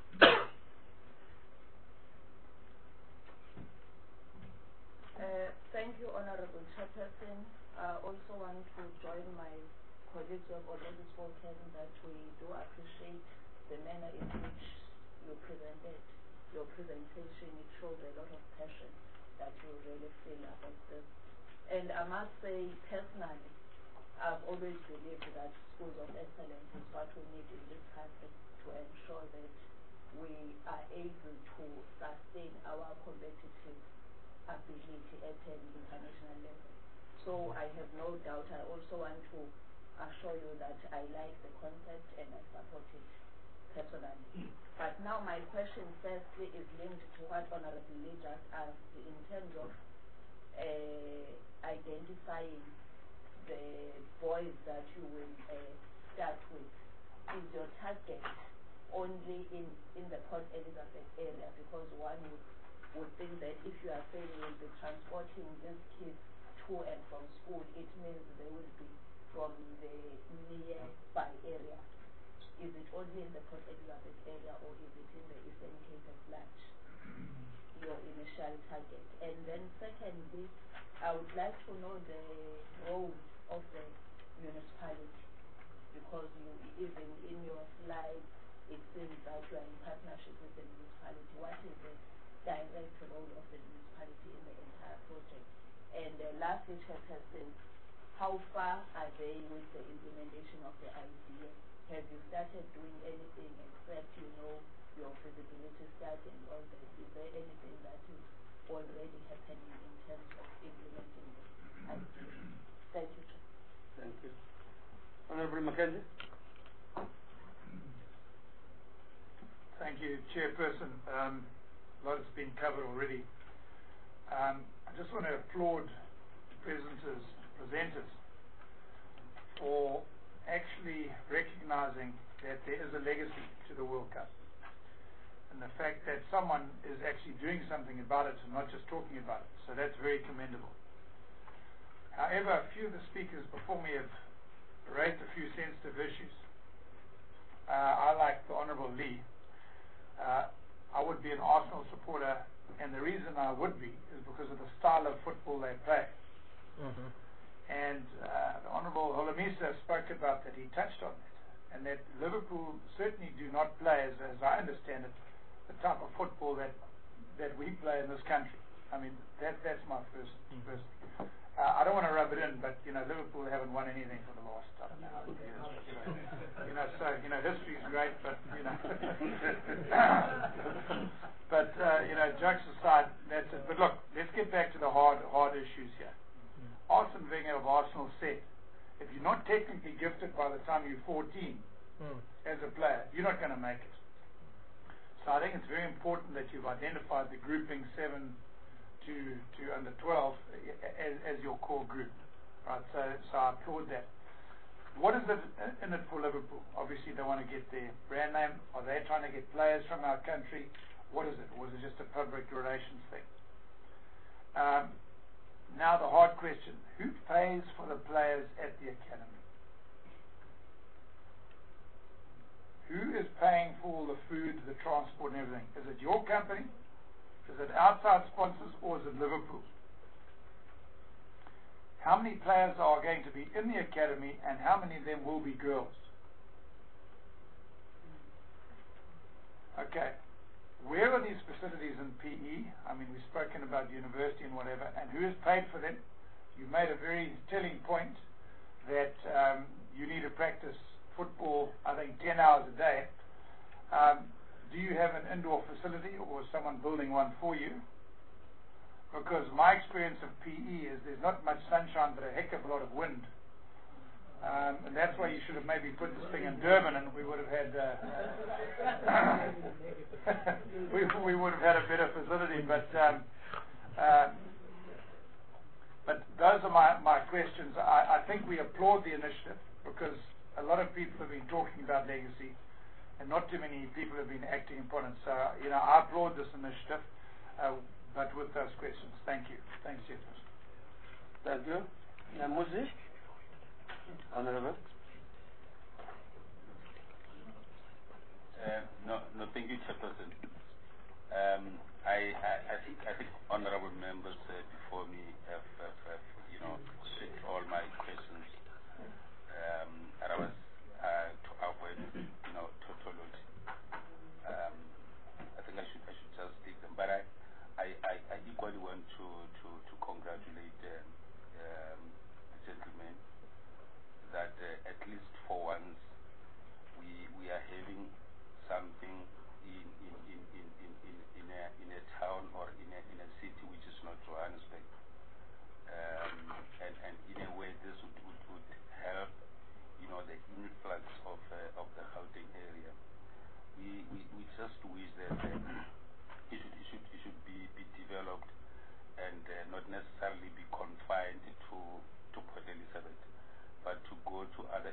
Thank you, Honorable Chairperson. I also want to join my colleagues who have already spoken that we do appreciate the manner in which you presented your presentation. It showed a lot of passion that you really feel about this. And I must say, personally, I've always believed that schools of excellence is what we need in this country to ensure that we are able to sustain our competitive ability at an international level. So I have no doubt. I also want to assure you that I like the concept and I support it personally. But now my question firstly is linked to what Honorable Lee just asked in terms of identifying the boys that you will start with. Is your target only in the Port Elizabeth area? Because one would think that if you are saying you'll be transporting these kids to and from school, it means they will be from the nearby area. Is it only in the Port Elizabeth area or is it in the Eastern Cape at large, your initial target? And then secondly, I would like to know the role of the municipality, because you, even in your slides, it seems that you are in partnership with the municipality. What is the direct role of the municipality in the entire project? And lastly, Chairperson, how far are they with the implementation of the idea? Have you started doing anything except, your feasibility study and all that? Is there anything that is already happening in terms of implementing the idea? Thank you, Chair. Thank you. Honorable Mackenzie. Thank you, Chairperson. A lot has been covered already. I just want to applaud the presenters for actually recognizing that there is a legacy to the World Cup, and the fact that someone is actually doing something about it and not just talking about it. So that's very commendable. However, a few of the speakers before me have raised a few sensitive issues. I, like the Honourable Lee, I would be an Arsenal supporter, and the reason I would be is because of the style of football they play. Mm-hmm. And the Honourable Holomisa spoke about that, he touched on that, and that Liverpool certainly do not play, as I understand it, the type of football that we play in this country. I mean, that's my first thing. I don't want to rub it in, but Liverpool haven't won anything for the last, I don't know, 100 years. So history is great, but but jokes aside, that's it. But look, let's get back to the hard issues here. Arsene Wenger of Arsenal said, if you're not technically gifted by the time you're 14 as a player, you're not going to make it. So I think it's very important that you've identified the grouping 7 to under 12 as your core group, right? So I applaud that. What is it in it for Liverpool? Obviously they want to get their brand name. Are they trying to get players from our country? What is it? Or is it just a public relations thing? Now the hard question, who pays for the players at the academy? Who is paying for all the food, the transport and everything? Is it your company? Is it outside sponsors, or is it Liverpool? How many players are going to be in the academy, and how many of them will be girls? Okay. Where are these facilities in PE? I mean, we've spoken about university and whatever, and who has paid for them? You made a very telling point that you need to practice football, I think, 10 hours a day. Do you have an indoor facility or is someone building one for you? Because my experience of PE is there's not much sunshine but a heck of a lot of wind. And that's why you should have maybe put this thing in Durban, and we would have had we would have had a better facility. But those are my questions. I think we applaud the initiative because a lot of people have been talking about legacy, and not too many people have been acting upon it. So, I applaud this initiative, but with those questions. Thank you. Thanks, Chairperson. Thank you. Namuzi? Honorable? No, thank you, Chairperson. I think honorable members before me have said all my questions. And I was to avoid tautology. I think I should just take them. But I equally want to congratulate the gentleman that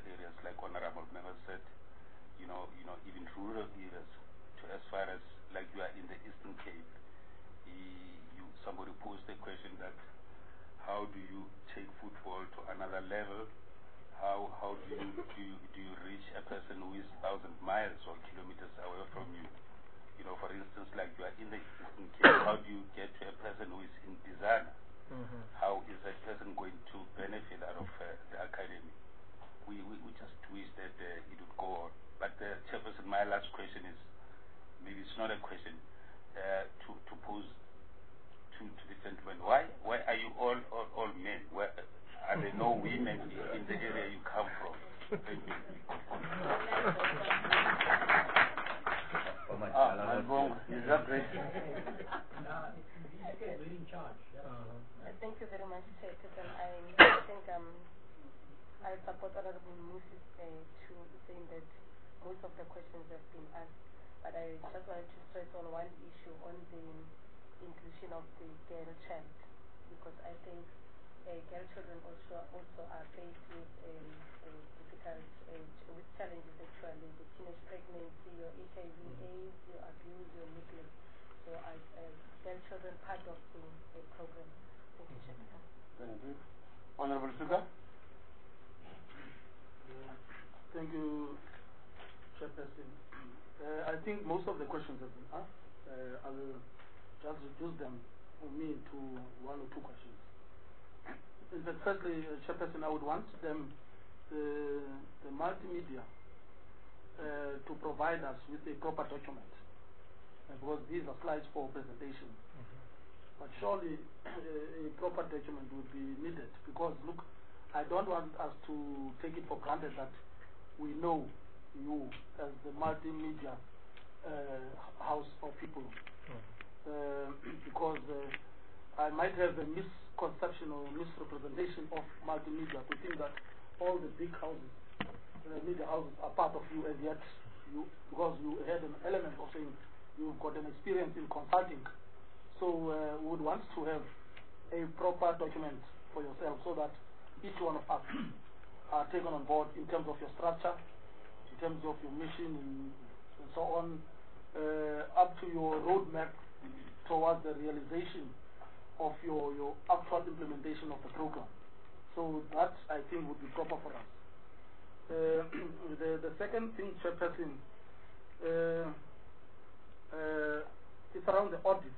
areas, like Honorable Member said, even rural areas, to as far as like you are in the Eastern Cape. Somebody posed a question that how do you take football to another level? How do you reach a person who is 1,000 miles or kilometers away from you? For instance, like you are in the Eastern Cape, how do you get to a person who is in Bizana? How is that person going to benefit out of the academy? We just wish that it would go on. But Chairperson, my last question is, maybe it's not a question, to pose to the gentleman. Why are you all men? Are there no women in the area you come from? Thank you. Is that great? We're in charge. Thank you very much, Chairperson. I think I support Honorable Moses to saying that most of the questions have been asked, but I just wanted to stress on one issue on the inclusion of the girl child, because I think girl children also are faced with difficult with challenges actually, the teenage pregnancy, your HIV/AIDS, your abuse, your neglect. So girl children part of the program. Thank you, Chairperson. Thank you. Honorable Suga? Thank you, Chairperson. I think most of the questions have been asked. I will just reduce them for me to one or two questions. In fact, firstly, Chairperson, I would want them, the multimedia, to provide us with a proper document, because these are slides for presentation. But surely a proper document would be needed, because look, I don't want us to take it for granted that we know you as the multimedia house of people, because I might have a misconception or misrepresentation of multimedia to think that all the big houses, media houses, are part of you, and yet you, because you had an element of saying you've got an experience in consulting, so we would want to have a proper document for yourself so that each one of us are taken on board in terms of your structure, in terms of your mission, and so on, up to your roadmap towards the realization of your actual implementation of the program. So that, I think, would be proper for us. The second thing, Chairperson, it's around the audit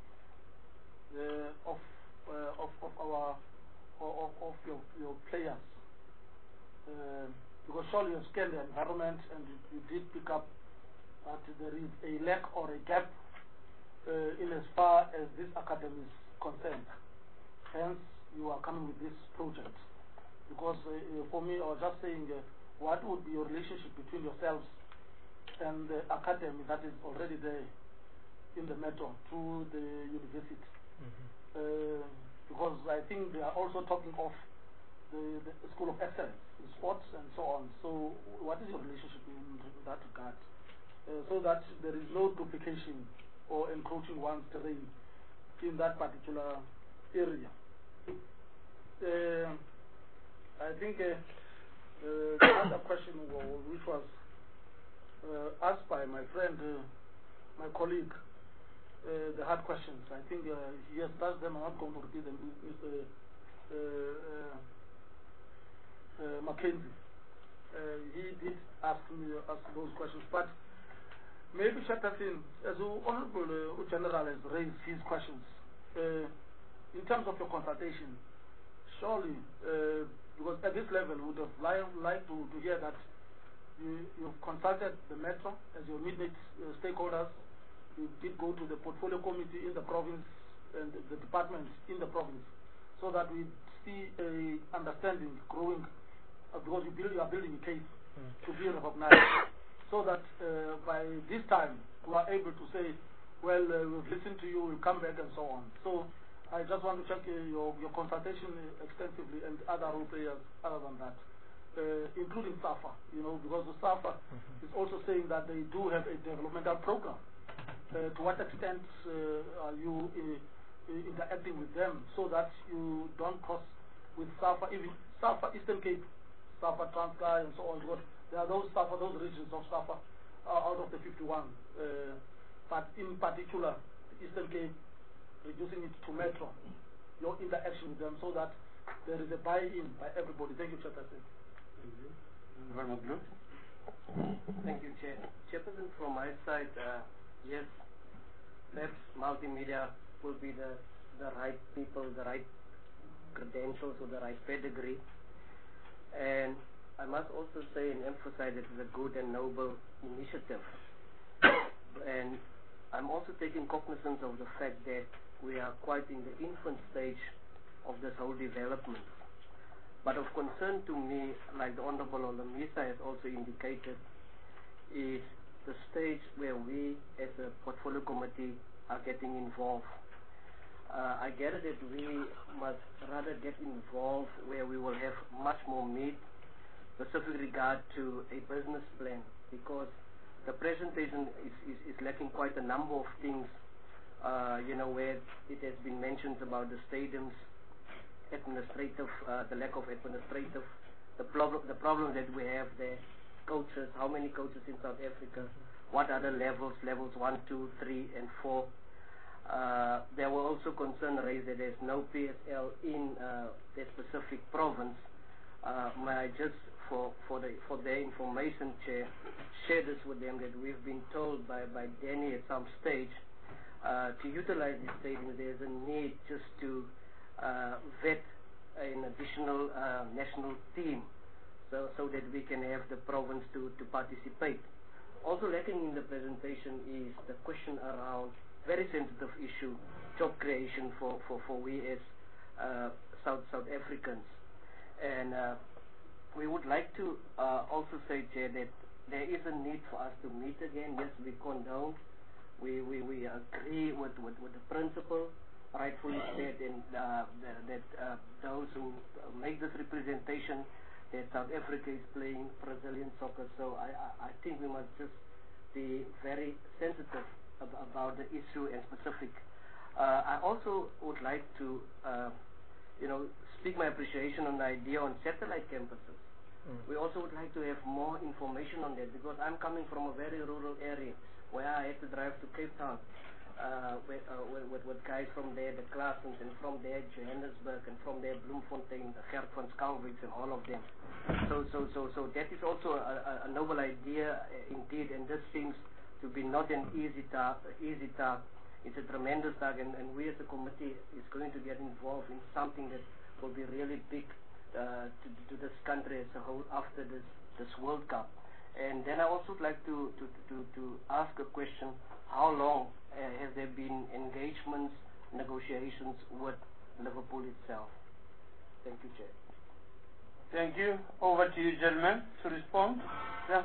of your players, because surely you scanned the environment and you did pick up that there is a lack or a gap in as far as this academy is concerned. Hence, you are coming with this project. Because for me, I was just saying, what would be your relationship between yourselves and the academy that is already there in the metro to the university? Because I think they are also talking of the School of Excellence in sports and so on. So what is your relationship in that regard? So that there is no duplication or encroaching one's terrain in that particular area. I think another question which was asked by my friend, my colleague, the hard questions. I think he has asked them. I'm not going to repeat them. Mackenzie, he did ask me those questions, but maybe Chairperson, as the Honorable General has raised his questions, in terms of your consultation, surely, because at this level, we would have liked to hear that you've consulted the Metro as your immediate stakeholders. You did go to the portfolio committee in the province and the department in the province, so that we see a understanding growing, because you are building a case to be recognized, so that by this time we are able to say, well, we've listened to you, we'll come back and so on. So I just want to check your consultation extensively and other role players other than that, including SAFA, because the SAFA is also saying that they do have a developmental program. To what extent are you interacting with them so that you don't cross with SAFA, even SAFA Eastern Cape SAFA, Transkei, and so on. Because there are those SAFA, those regions of SAFA out of the 51. But in particular, the Eastern Cape, reducing it to Metro, your interaction with them so that there is a buy-in by everybody. Thank you, Chairperson. Thank you, Chair. Chairperson, from my side, yes, perhaps multimedia will be the right people, the right credentials or the right pedigree. And I must also say and emphasize that it's a good and noble initiative. And I'm also taking cognizance of the fact that we are quite in the infant stage of this whole development. But of concern to me, like the Honorable Olamisa has also indicated, is the stage where we as a portfolio committee are getting involved. I gather that we must rather get involved where we will have much more meat, specific regard to a business plan, because the presentation is lacking quite a number of things, where it has been mentioned about the stadiums, administrative, the lack of administrative, the problem that we have there, coaches, how many coaches in South Africa, what other levels 1, 2, 3, and 4. There were also concerns raised that there's no PSL in the specific province. May I just, for their information, Chair, share this with them that we've been told by Danny at some stage to utilize this stadium. There's a need just to vet an additional national team so that we can have the province to participate. Also lacking in the presentation is the question around very sensitive issue, job creation for we as South Africans. And we would like to also say, Chair, that there is a need for us to meet again. Yes, we condone, we agree with the principle, rightfully said, and that those who make this representation that South Africa is playing Brazilian soccer. So I think we must just be very sensitive about the issue and specific. I also would like to, speak my appreciation on the idea on satellite campuses. We also would like to have more information on that, because I'm coming from a very rural area where I had to drive to Cape Town with guys from there, the Classens, and from there Johannesburg, and from there Bloemfontein, the Gert van Schalkwyks, and all of them. So that is also a noble idea indeed, and this seems to be not an easy task. It's a tremendous task, and we as a committee is going to get involved in something that will be really big to this country as a whole after this World Cup. And then I also would like to ask a question: how long has there been engagements, negotiations with Liverpool itself? Thank you, Chair. Thank you. Over to you, gentlemen, to respond. Yeah.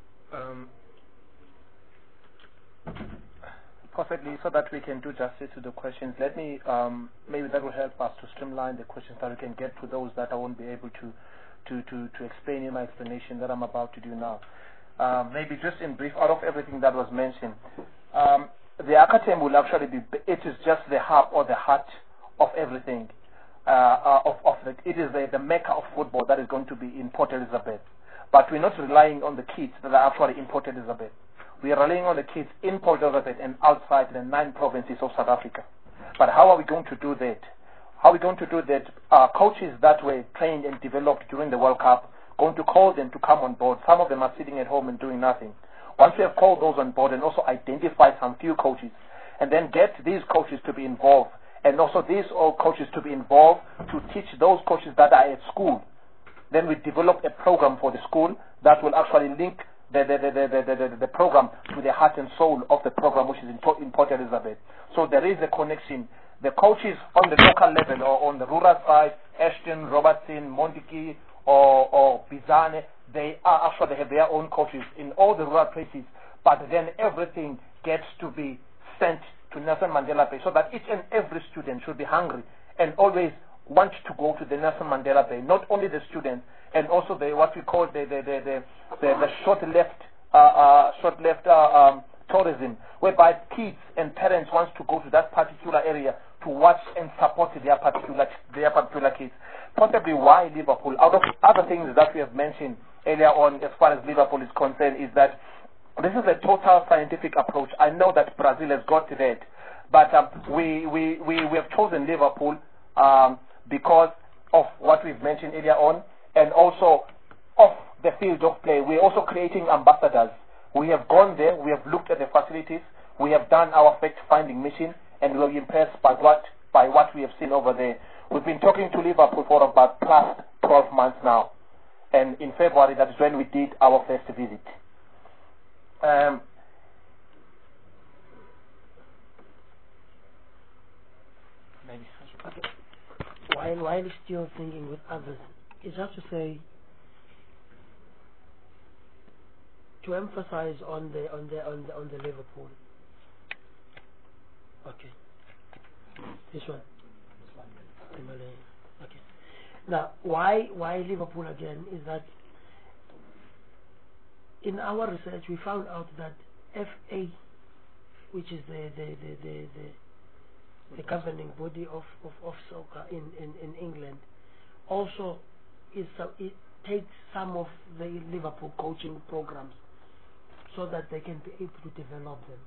Possibly, so that we can do justice to the questions, let me, maybe that will help us to streamline the questions, that we can get to those that I won't be able to explain in my explanation that I'm about to do now. Maybe just in brief, out of everything that was mentioned, the Academy will actually be, it is just the hub or the heart of everything. It is the mecca of football that is going to be in Port Elizabeth. But we're not relying on the kids that are actually in Port Elizabeth. We are relying on the kids in Port Elizabeth and outside the 9 provinces of South Africa. But how are we going to do that? How are we going to do that? Coaches that were trained and developed during the World Cup, going to call them to come on board. Some of them are sitting at home and doing nothing. Once we have called those on board and also identify some few coaches, and then get these coaches to be involved, and also these all coaches to be involved to teach those coaches that are at school, then we develop a program for the school that will actually link the program to the heart and soul of the program, which is in Port Elizabeth. So there is a connection. The coaches on the local level or on the rural side, Ashton, Robertson, Monticello, or Bizane, they have their own coaches in all the rural places, but then everything gets to be sent to Nelson Mandela Bay, so that each and every student should be hungry and always want to go to the Nelson Mandela Bay. Not only the students, and also what we call the short left tourism, whereby kids and parents want to go to that particular area to watch and support their particular case. Possibly why Liverpool, out of other things that we have mentioned earlier on as far as Liverpool is concerned, is that this is a total scientific approach. I know that Brazil has got that, but we have chosen Liverpool because of what we've mentioned earlier on, and also off the field of play. We're also creating ambassadors. We have gone there, we have looked at the facilities, we have done our fact-finding mission, and we are impressed by what we have seen over there. We've been talking to Liverpool for about past 12 months now, and in February, that is when we did our first visit. Okay. While still thinking with others, it's just to say, to emphasize on the Liverpool. Okay. This one. Okay. Now, why Liverpool again is that in our research we found out that FA, which is the governing body of soccer in England, also it takes some of the Liverpool coaching programs so that they can be able to develop them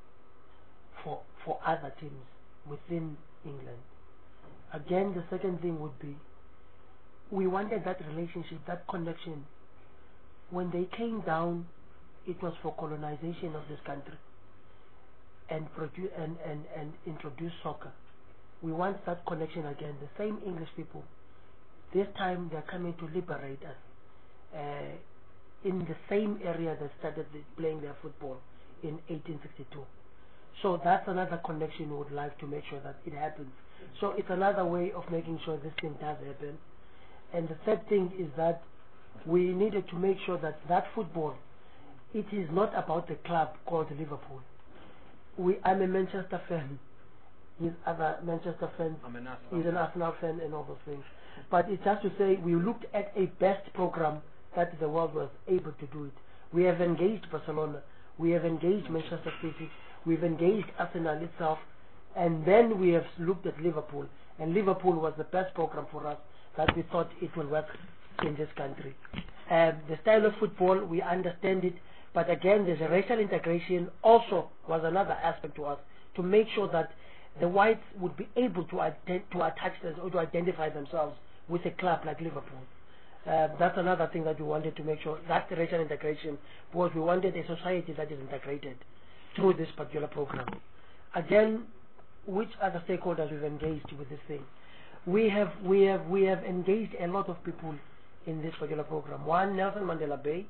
for other teams within England. Again, the second thing would be, we wanted that relationship, that connection. When they came down, it was for colonization of this country and introduce soccer. We want that connection again. The same English people, this time they're coming to liberate us in the same area they started playing their football in 1862. So that's another connection we would like to make sure that it happens. So it's another way of making sure this thing does happen. And the third thing is that we needed to make sure that that football, it is not about the club called Liverpool. I'm a Manchester fan. He's other Manchester fans. He's an Arsenal fan and all those things. But it's just to say we looked at a best program that the world was able to do it. We have engaged Barcelona. We have engaged Manchester City. We've engaged Arsenal itself. And then we have looked at Liverpool. And Liverpool was the best program for us that we thought it will work in this country. The style of football, we understand it. But again, there's a racial integration also was another aspect to us, to make sure that the whites would be able to attach them or to identify themselves with a club like Liverpool. That's another thing that we wanted to make sure. That's the racial integration, because we wanted a society that is integrated through this particular program. Again, which other stakeholders we've engaged with this thing? We have engaged a lot of people in this particular program. One, Nelson Mandela Bay,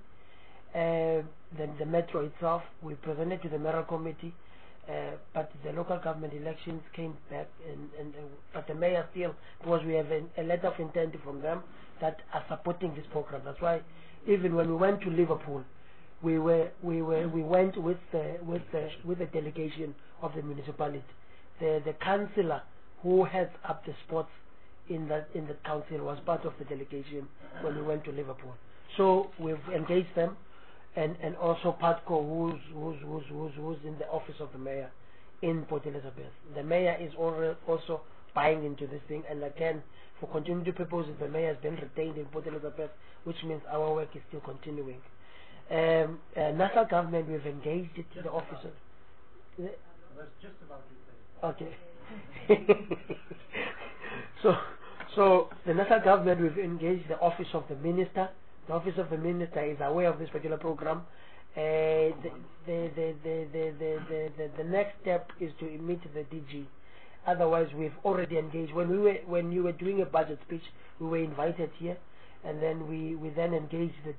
the metro itself. We presented to the mayoral committee, but the local government elections came back, but the mayor still, because we have a letter of intent from them that are supporting this program. That's why even when we went to Liverpool, we went with the delegation of the municipality. The councillor who heads up the sports in the council was part of the delegation when we went to Liverpool. So we've engaged them, and also Patco, who's in the office of the mayor in Port Elizabeth. The mayor is also buying into this thing, and again, for continuity purposes, the mayor has been retained in Port Elizabeth, which means our work is still continuing. National government, we've engaged it to the officer. That's just about to say. Okay. So the national government, we've engaged the office of the minister. The office of the minister is aware of this particular program. The next step is to meet the DG. Otherwise, we've already engaged. When you were doing a budget speech, we were invited here, and then we then engaged the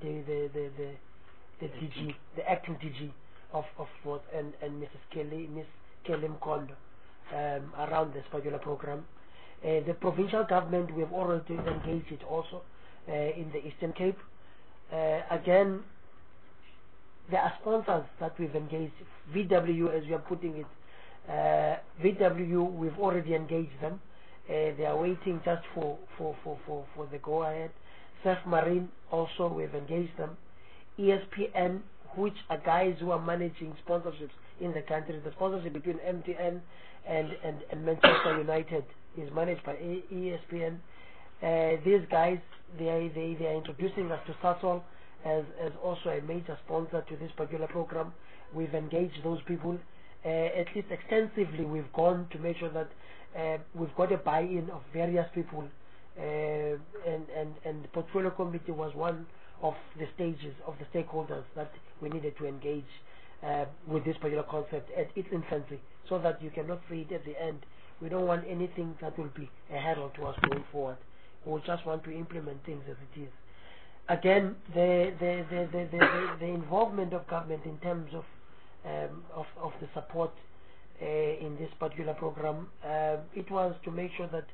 DG, the acting DG of sports, and Miss Kelly Mkondo around this particular program. The provincial government, we have already engaged it also in the Eastern Cape. Again, there are sponsors that we've engaged. VW, as we are putting it, VW, we've already engaged them. They are waiting just for the go ahead. Surf Marine, also we've engaged them. ESPN, which are guys who are managing sponsorships in the country. The sponsorship between MTN and Manchester United is managed by ESPN. These guys, they are introducing us to Sasol as also a major sponsor to this particular program. We've engaged those people at least extensively. We've gone to make sure that we've got a buy-in of various people, and the portfolio committee was one of the stages of the stakeholders that we needed to engage with this particular concept at its infancy, so that you cannot see it at the end. We don't want anything that will be a hurdle to us going forward. We just want to implement things as it is. Again, the involvement of government in terms of the support in this particular program, it was to make sure that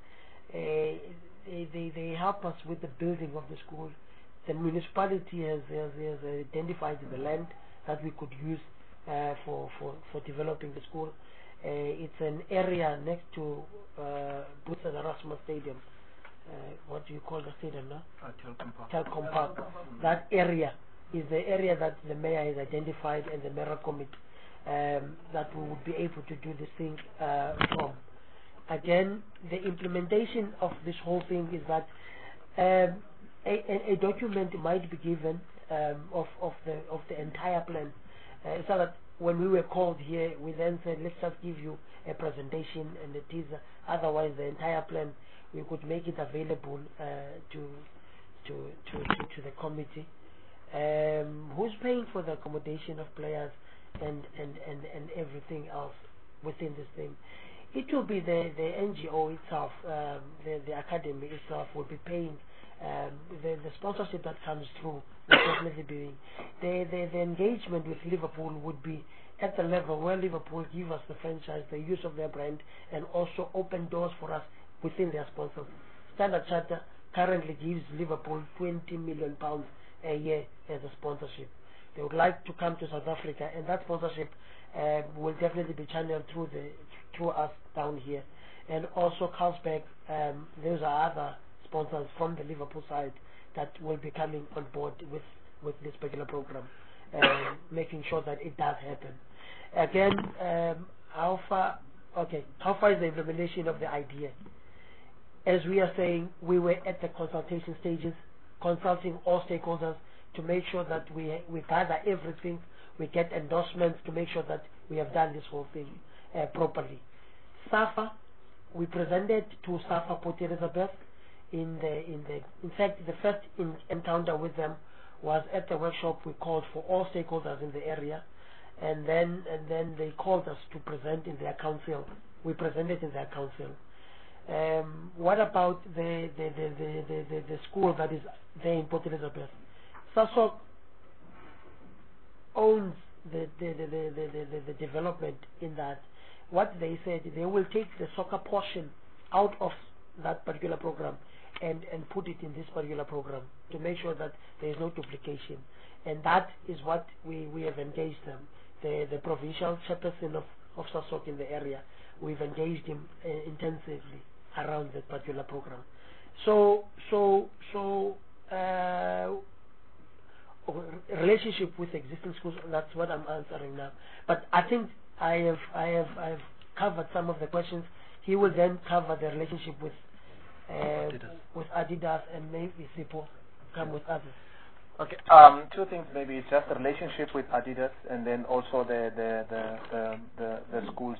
they help us with the building of the school. The municipality has identified the land that we could use for developing the school. It's an area next to Boots and Erasmus Stadium. What do you call the stadium now? Telkom Park. That area is the area that the mayor has identified, and the mayoral committee, that we would be able to do this thing from. Again, the implementation of this whole thing is that a document might be given of the entire plan, so that when we were called here, we then said, let's just give you a presentation and a teaser. Otherwise, the entire plan, we could make it available to the committee. Who's paying for the accommodation of players and everything else within this thing? It will be the NGO itself, the academy itself will be paying. The sponsorship that comes through will definitely be the engagement with Liverpool would be at the level where Liverpool give us the franchise, the use of their brand, and also open doors for us within their sponsors. Standard Charter currently gives Liverpool £20 million a year as a sponsorship. They would like to come to South Africa, and that sponsorship will definitely be channeled through us down here. And also Carlsberg, those are other sponsors from the Liverpool side that will be coming on board with this particular program, making sure that it does happen. Again, how far is the implementation of the idea? As we are saying, we were at the consultation stages, consulting all stakeholders to make sure that we gather everything, we get endorsements to make sure that we have done this whole thing properly. SAFA, we presented to SAFA Port Elizabeth. In fact, the first encounter with them was at the workshop we called for all stakeholders in the area, and then they called us to present in their council. We presented in their council. What about the school that is there in Port Elizabeth? SASOC owns the development in that. What they said, they will take the soccer portion out of that particular program and put it in this particular program to make sure that there is no duplication. And that is what we have engaged them. The provincial chairperson of SASOC in the area, we've engaged him intensively around that particular program. So relationship with existing schools, that's what I'm answering now. But I think I've covered some of the questions. He will then cover the relationship with Adidas, and maybe Sipo come with others. Okay. Two things maybe. Just the relationship with Adidas, and then also the schools.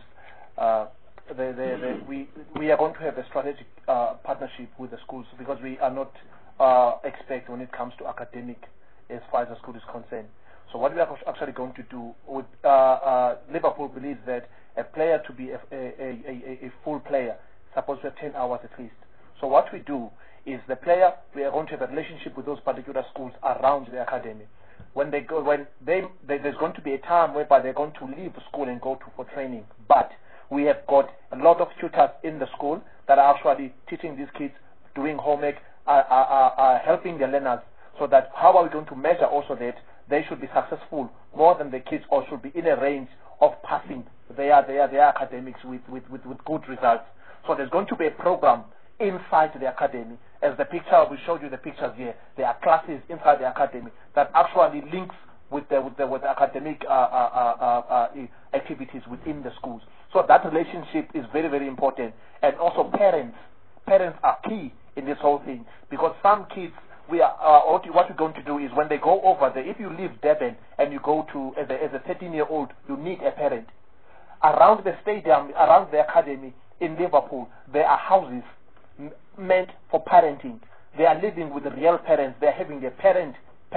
We are going to have a strategic partnership with the schools, because we are not expect when it comes to academic as far as the school is concerned. So what we are actually going to do with Liverpool believes that a player to be a full player supposed to have 10 hours at least. So what we do is the player, we are going to have a relationship with those particular schools around the academy. There's going to be a time whereby they're going to leave school and go for training. But we have got a lot of tutors in the school that are actually teaching these kids, doing homework, are helping the learners, so that how are we going to measure also that they should be successful more than the kids, or should be in a range of passing their academics with good results. So there's going to be a program inside the academy. As the picture, we showed you the pictures here, there are classes inside the academy that actually links with the academic activities within the schools. So that relationship is very, very important. And also parents are key in this whole thing, because some kids, what we're going to do is when they go over there, if you leave Durban and you go to, as a 13-year-old, you need a parent. Around the stadium, around the academy in Liverpool, there are houses meant for parenting. They are living with the real parents. They are having the parent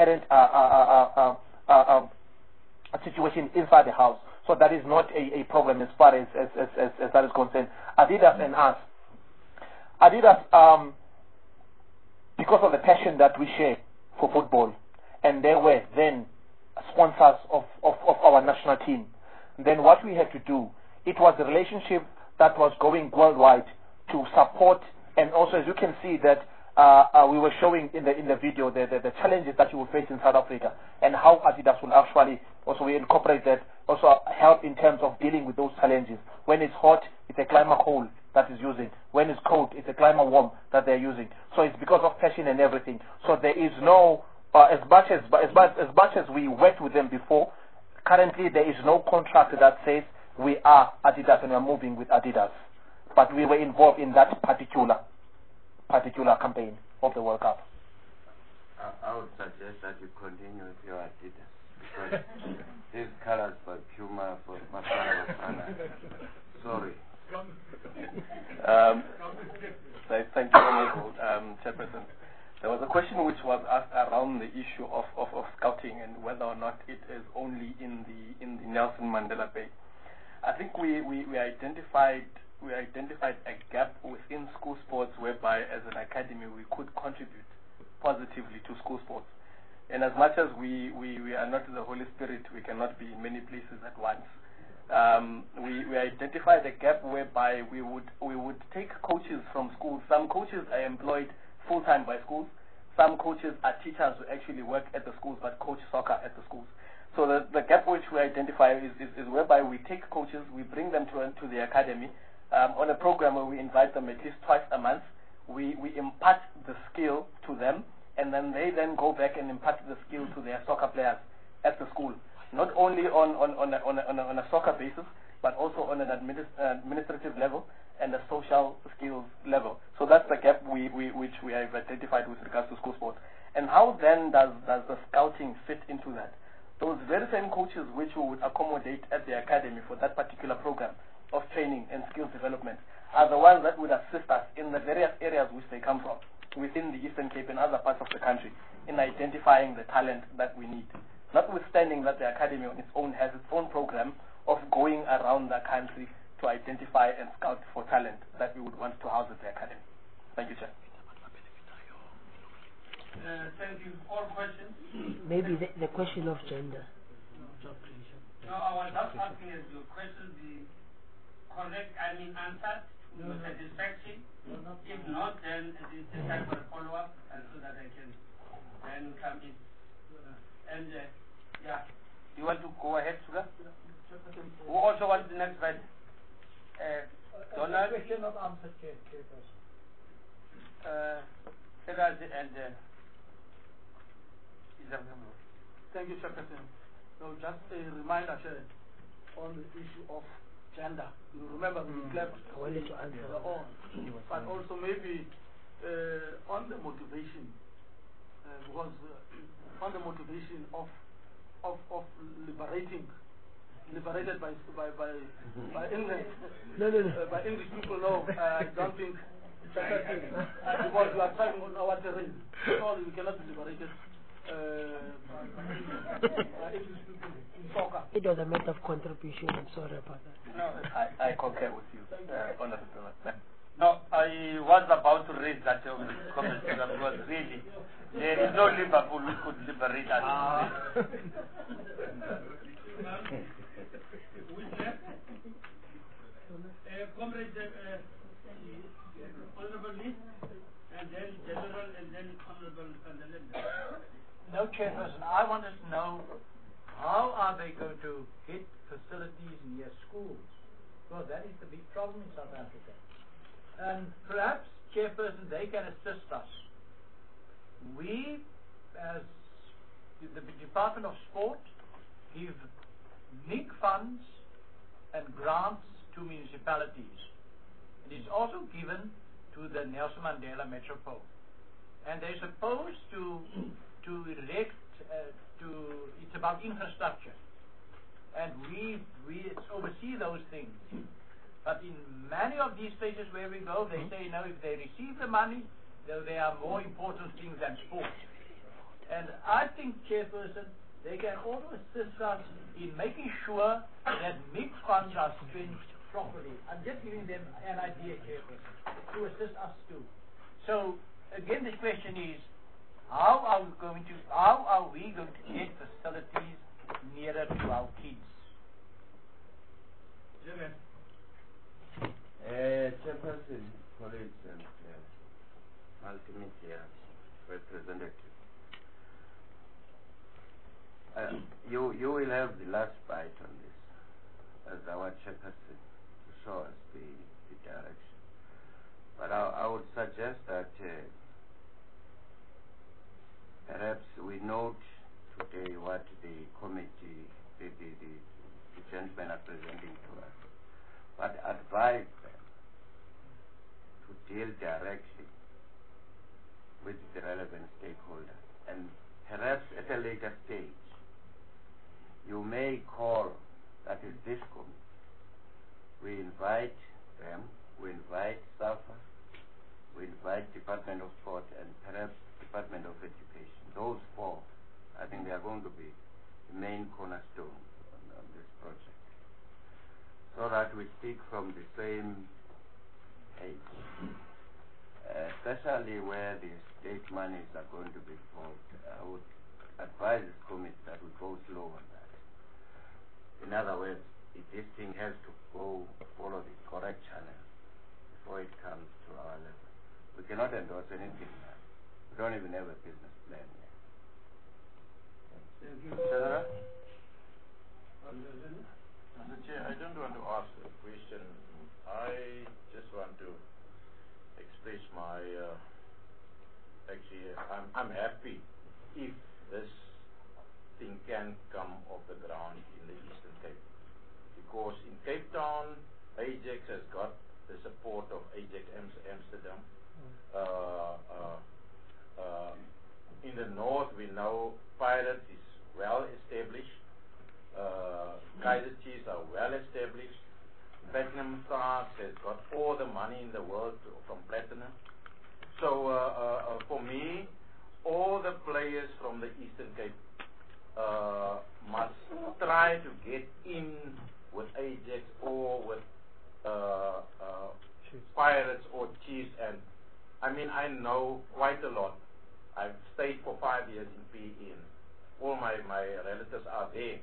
situation inside the house. So that is not a problem as far as that is concerned. Adidas and us. Adidas, because of the passion that we share for football, and they were then sponsors of our national team. Then what we had to do, it was a relationship that was going worldwide to support, and also as you can see that we were showing in the video the challenges that you will face in South Africa, and how Adidas will actually also incorporate that, also help in terms of dealing with those challenges. When it's hot, it's a climate cold that is using. When it's cold, it's a climate warm that they're using. So it's because of passion and everything. So there is no, as much as we worked with them before, currently there is no contract that says we are Adidas and we are moving with Adidas. But we were involved in that particular campaign of the World Cup. I would suggest that you continue with your Adidas, because these colors for Puma, for Masana, sorry. Thank you, Honorable Chairperson. There was a question which was asked around the issue of scouting and whether or not it is only in the Nelson Mandela Bay. I think we identified a gap within school sports whereby, as an academy, we could contribute positively to school sports. And as much as we are not the Holy Spirit, we cannot be in many places at once. We identified a gap whereby we would take coaches from schools. Some coaches are employed full-time by schools. Some coaches are teachers who actually work at the schools but coach soccer at the schools. So the gap which we identify is whereby we take coaches, we bring them to the academy on a program where we invite them at least twice a month. We impart the skill to them, and then they then go back and impart the skill to their soccer players at the school. Not only on a soccer basis, but also on an administrative level and a social skills level. So that's the gap which we have identified with regards to school sports. And how then does the scouting fit into that? Those very same coaches which we would accommodate at the academy for that particular program of training and skills development are the ones that would assist us in the various areas which they come from within the Eastern Cape and other parts of the country in identifying the talent that we need. Notwithstanding that the academy on its own has its own program of going around the country to identify and scout for talent that we would want to house at the academy. Thank you, Chair. Thank you. All questions? Maybe the question of gender. No, I was just asking if your question be correct, answered to your satisfaction. If not, then it is time for a follow-up, and so that I can then come in. And yeah, you want to go ahead, Suga? Who also wants the next slide? Donald? Question not answered, Chairperson. And thank you, Chairperson. So just a reminder, Chair, on the issue of gender. You remember we left the on, but also maybe on the motivation, because on the motivation of liberated by England. No. By English people, no. I don't think because we are trying on our terrain. So we cannot be liberated. English people in soccer. It was a matter of contribution. I'm sorry about that. No, I concur with you, Honorable Donald. No, I was about to raise that comment because really there is no Liverpool who could liberate us. Comrade, Honorable Lee, and then General, and then Honorable Kandalinda. No, Chairperson, I wanted to know how are they going to get facilities near schools? Well, that is the big problem in South Africa. And perhaps, Chairperson, they can assist us. We, as the Department of Sport give MIG funds and grants to municipalities. It is also given to the Nelson Mandela Metropole. And they're supposed to erect, it's about infrastructure. And we oversee those things. But in many of these places where we go, they say, no, if they receive the money, there are more important things than sport. And I think, Chairperson, they can also assist us in making sure that MIG funds are spent properly. I'm just giving them an idea, Chairperson, to assist us too. So, again, the question is, how are we going to get facilities nearer to our kids? Chairperson, colleagues, and multimedia representatives. You will have the last bite on this as our chairperson to show us the direction. But I would suggest that perhaps we note today what the committee, the gentlemen are presenting to us, but advise them to deal directly with the relevant stakeholders, and perhaps at a later stage you may call, that is this committee, we invite them, we invite SAFA, we invite Department of Sport, and perhaps Department of Education. Those four, I think they are going to be the main cornerstone on this project, so that we speak from the same page, especially where the state monies are going to be involved. I would advise this committee that we go slow on that. In other words, this thing has to follow the correct channel before it comes to our level. We cannot endorse anything now. We don't even have a business plan yet. Thank you. Mr. Chair, I don't want to ask a question. I just want to express my, actually, I'm happy if this thing can come off the ground in the Eastern Cape. Because in Cape Town, Ajax has got the support of Ajax Amsterdam. In the north, we know Pirates is well established. Kaiser Chiefs are well established. Platinum Stars has got all the money in the world from Platinum. So for me, all the players from the Eastern Cape must try to get in with Ajax or with Pirates or Chiefs. And I mean, I know quite a lot. I've stayed for 5 years in PE, and all my relatives are there.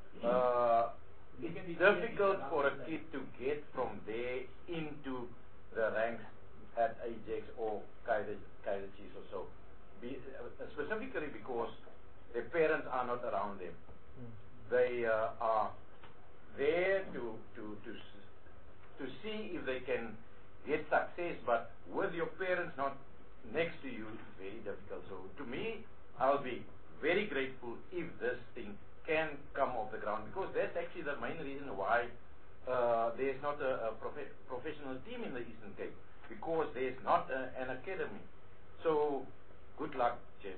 It's difficult for a kid to get from there into the ranks at Ajax or Kaiser Chiefs or so. Specifically because their parents are not around them. They are there to see if they can get success, but with your parents not next to you, it's very difficult. So to me, I'll be very grateful if this thing can come off the ground, because that's actually the main reason why there's not a professional team in the Eastern Cape, because there's not an academy. So good luck, James.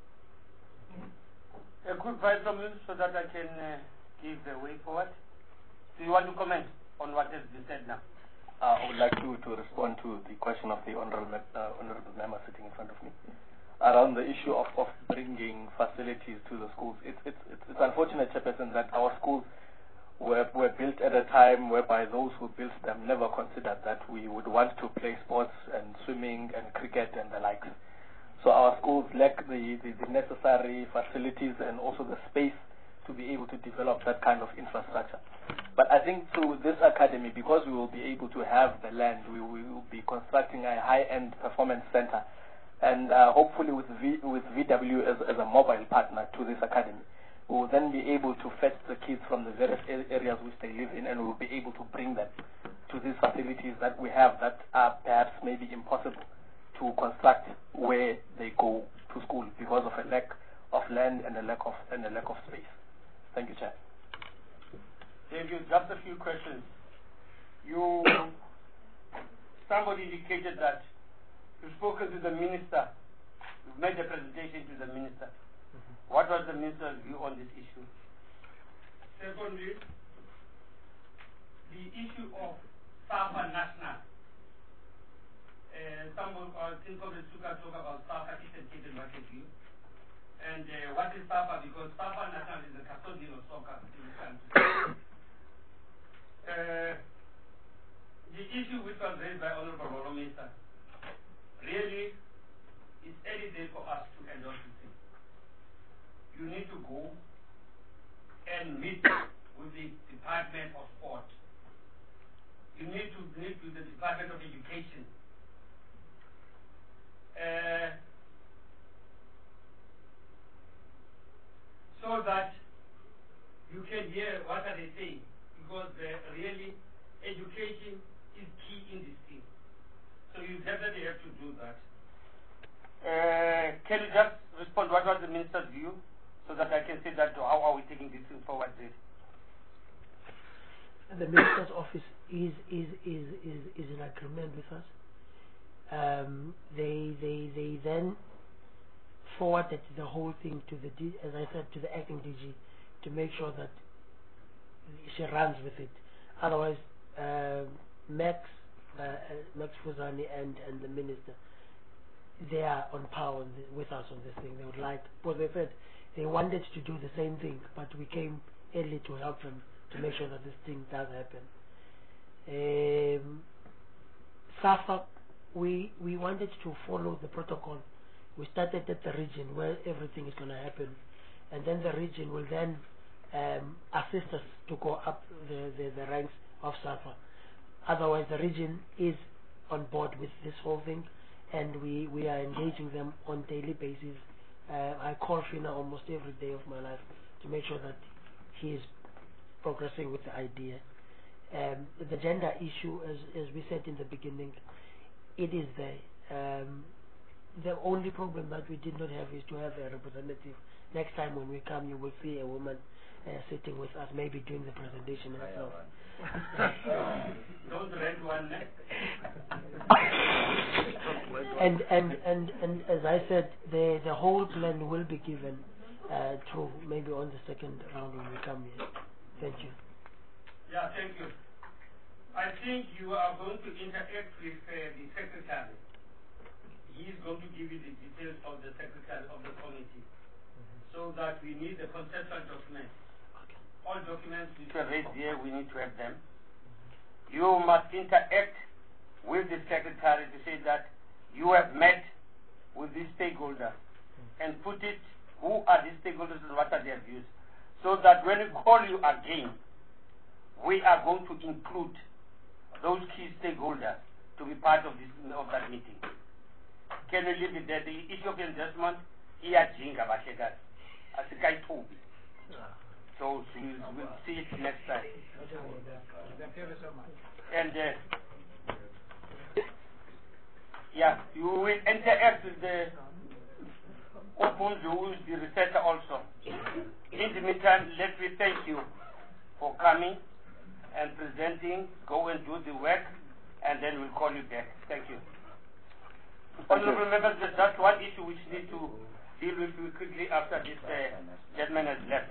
A quick word from you so that I can give the way forward. Do you want to comment on what has been said now? I would like to respond to the question of the honorable member sitting in front of me around the issue of bringing facilities to the schools. It's unfortunate, Chairperson, that our schools were built at a time whereby those who built them never considered that we would want to play sports and swimming and cricket and the likes. So our schools lack the necessary facilities and also the space to be able to develop that kind of infrastructure. But I think through this academy, because we will be able to have the land, we will be constructing a high-end performance center, and hopefully with VW as a mobile partner to this academy, we will then be able to fetch the kids from the various areas which they live in, and we will be able to bring them to these facilities that we have that are perhaps maybe impossible to construct where they go to school because of a lack land and a lack of space. Thank you, Chair. Thank you. Just a few questions. Somebody indicated that you've spoken to the minister. You've made a presentation to the minister. What was the minister's view on this issue? Secondly, the issue of SAFA National. I think Comrade Suka talk about SAFA Eastern Cape and Market View. And what is SAFA? Because SAFA National is the custodian of soccer in the country. The issue which was raised by Honorable Rolo Minister, really, it's early day for us to endorse this thing. You need to go and meet with the Department of Sport. You need to meet with the Department of Education. So that you can hear what are they saying, because really education is key in this thing. So you definitely have to do that. Can you just respond? What was the minister's view, so that I can say that how are we taking this thing forward? The minister's office is in agreement with us. They then forwarded the whole thing to as I said, to the acting DG to make sure that she runs with it. Otherwise, Max Fuzani and the minister, they are on power with us on this thing. They would like, because they said they wanted to do the same thing, but we came early to help them to make sure that this thing does happen. SAFA, we wanted to follow the protocol. We started at the region where everything is going to happen, and then the region will then assist us to go up the ranks of SAFA. Otherwise, the region is on board with this whole thing, and we are engaging them on daily basis. I call Fina almost every day of my life to make sure that he is progressing with the idea. The gender issue, as we said in the beginning, it is there. The only problem that we did not have is to have a representative. Next time when we come, you will see a woman sitting with us, maybe doing the presentation herself. Don't rent one. And as I said, the whole plan will be given through maybe on the second round when we come here. Thank you. Yeah, thank you. I think you are going to interact with the secretary. He is going to give you the details of the secretary of the committee, so that we need the conceptual documents. All documents which are raised here, we need to have them. You must interact with the secretary to say that you have met with these stakeholders and put it, who are these stakeholders and what are their views, so that when we call you again, we are going to include those key stakeholders to be part of that meeting. Can we leave it there? The issue of investment, so we'll see it next time. And yeah, you will interact with the Open, who is the researcher also. In the meantime, let me thank you for coming and presenting. Go and do the work, and then we'll call you back. Thank you. Honorable members, there's just one issue which we need to deal with quickly after this gentleman has left.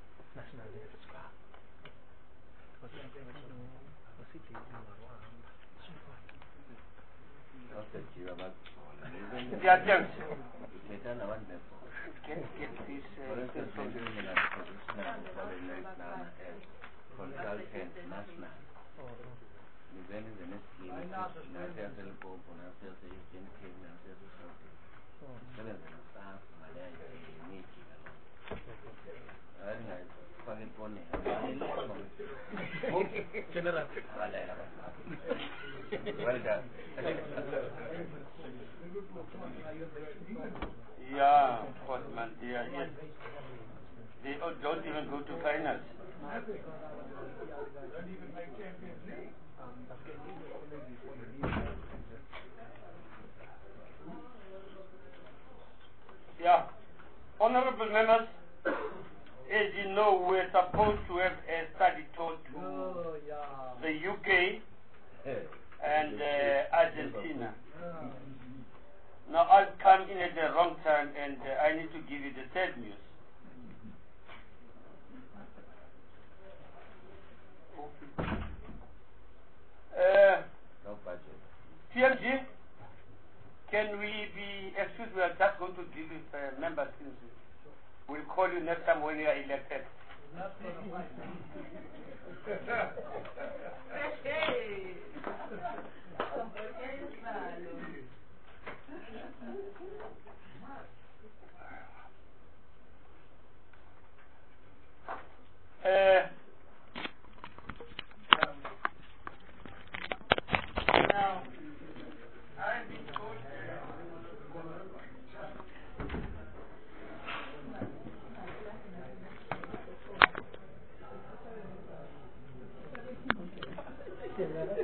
Yeah, thanks. Get this General. Well done. Yeah, Portman, yes. They don't even go to finals. Yeah. Honorable members, as you know, we're supposed to have a study tour to the UK and Argentina. Now I've come in at the wrong time and I need to give you the sad news. No budget. TMG, can we be excused? We are just going to give you members. We'll call you next time when you are elected. Now, I've been told Yeah.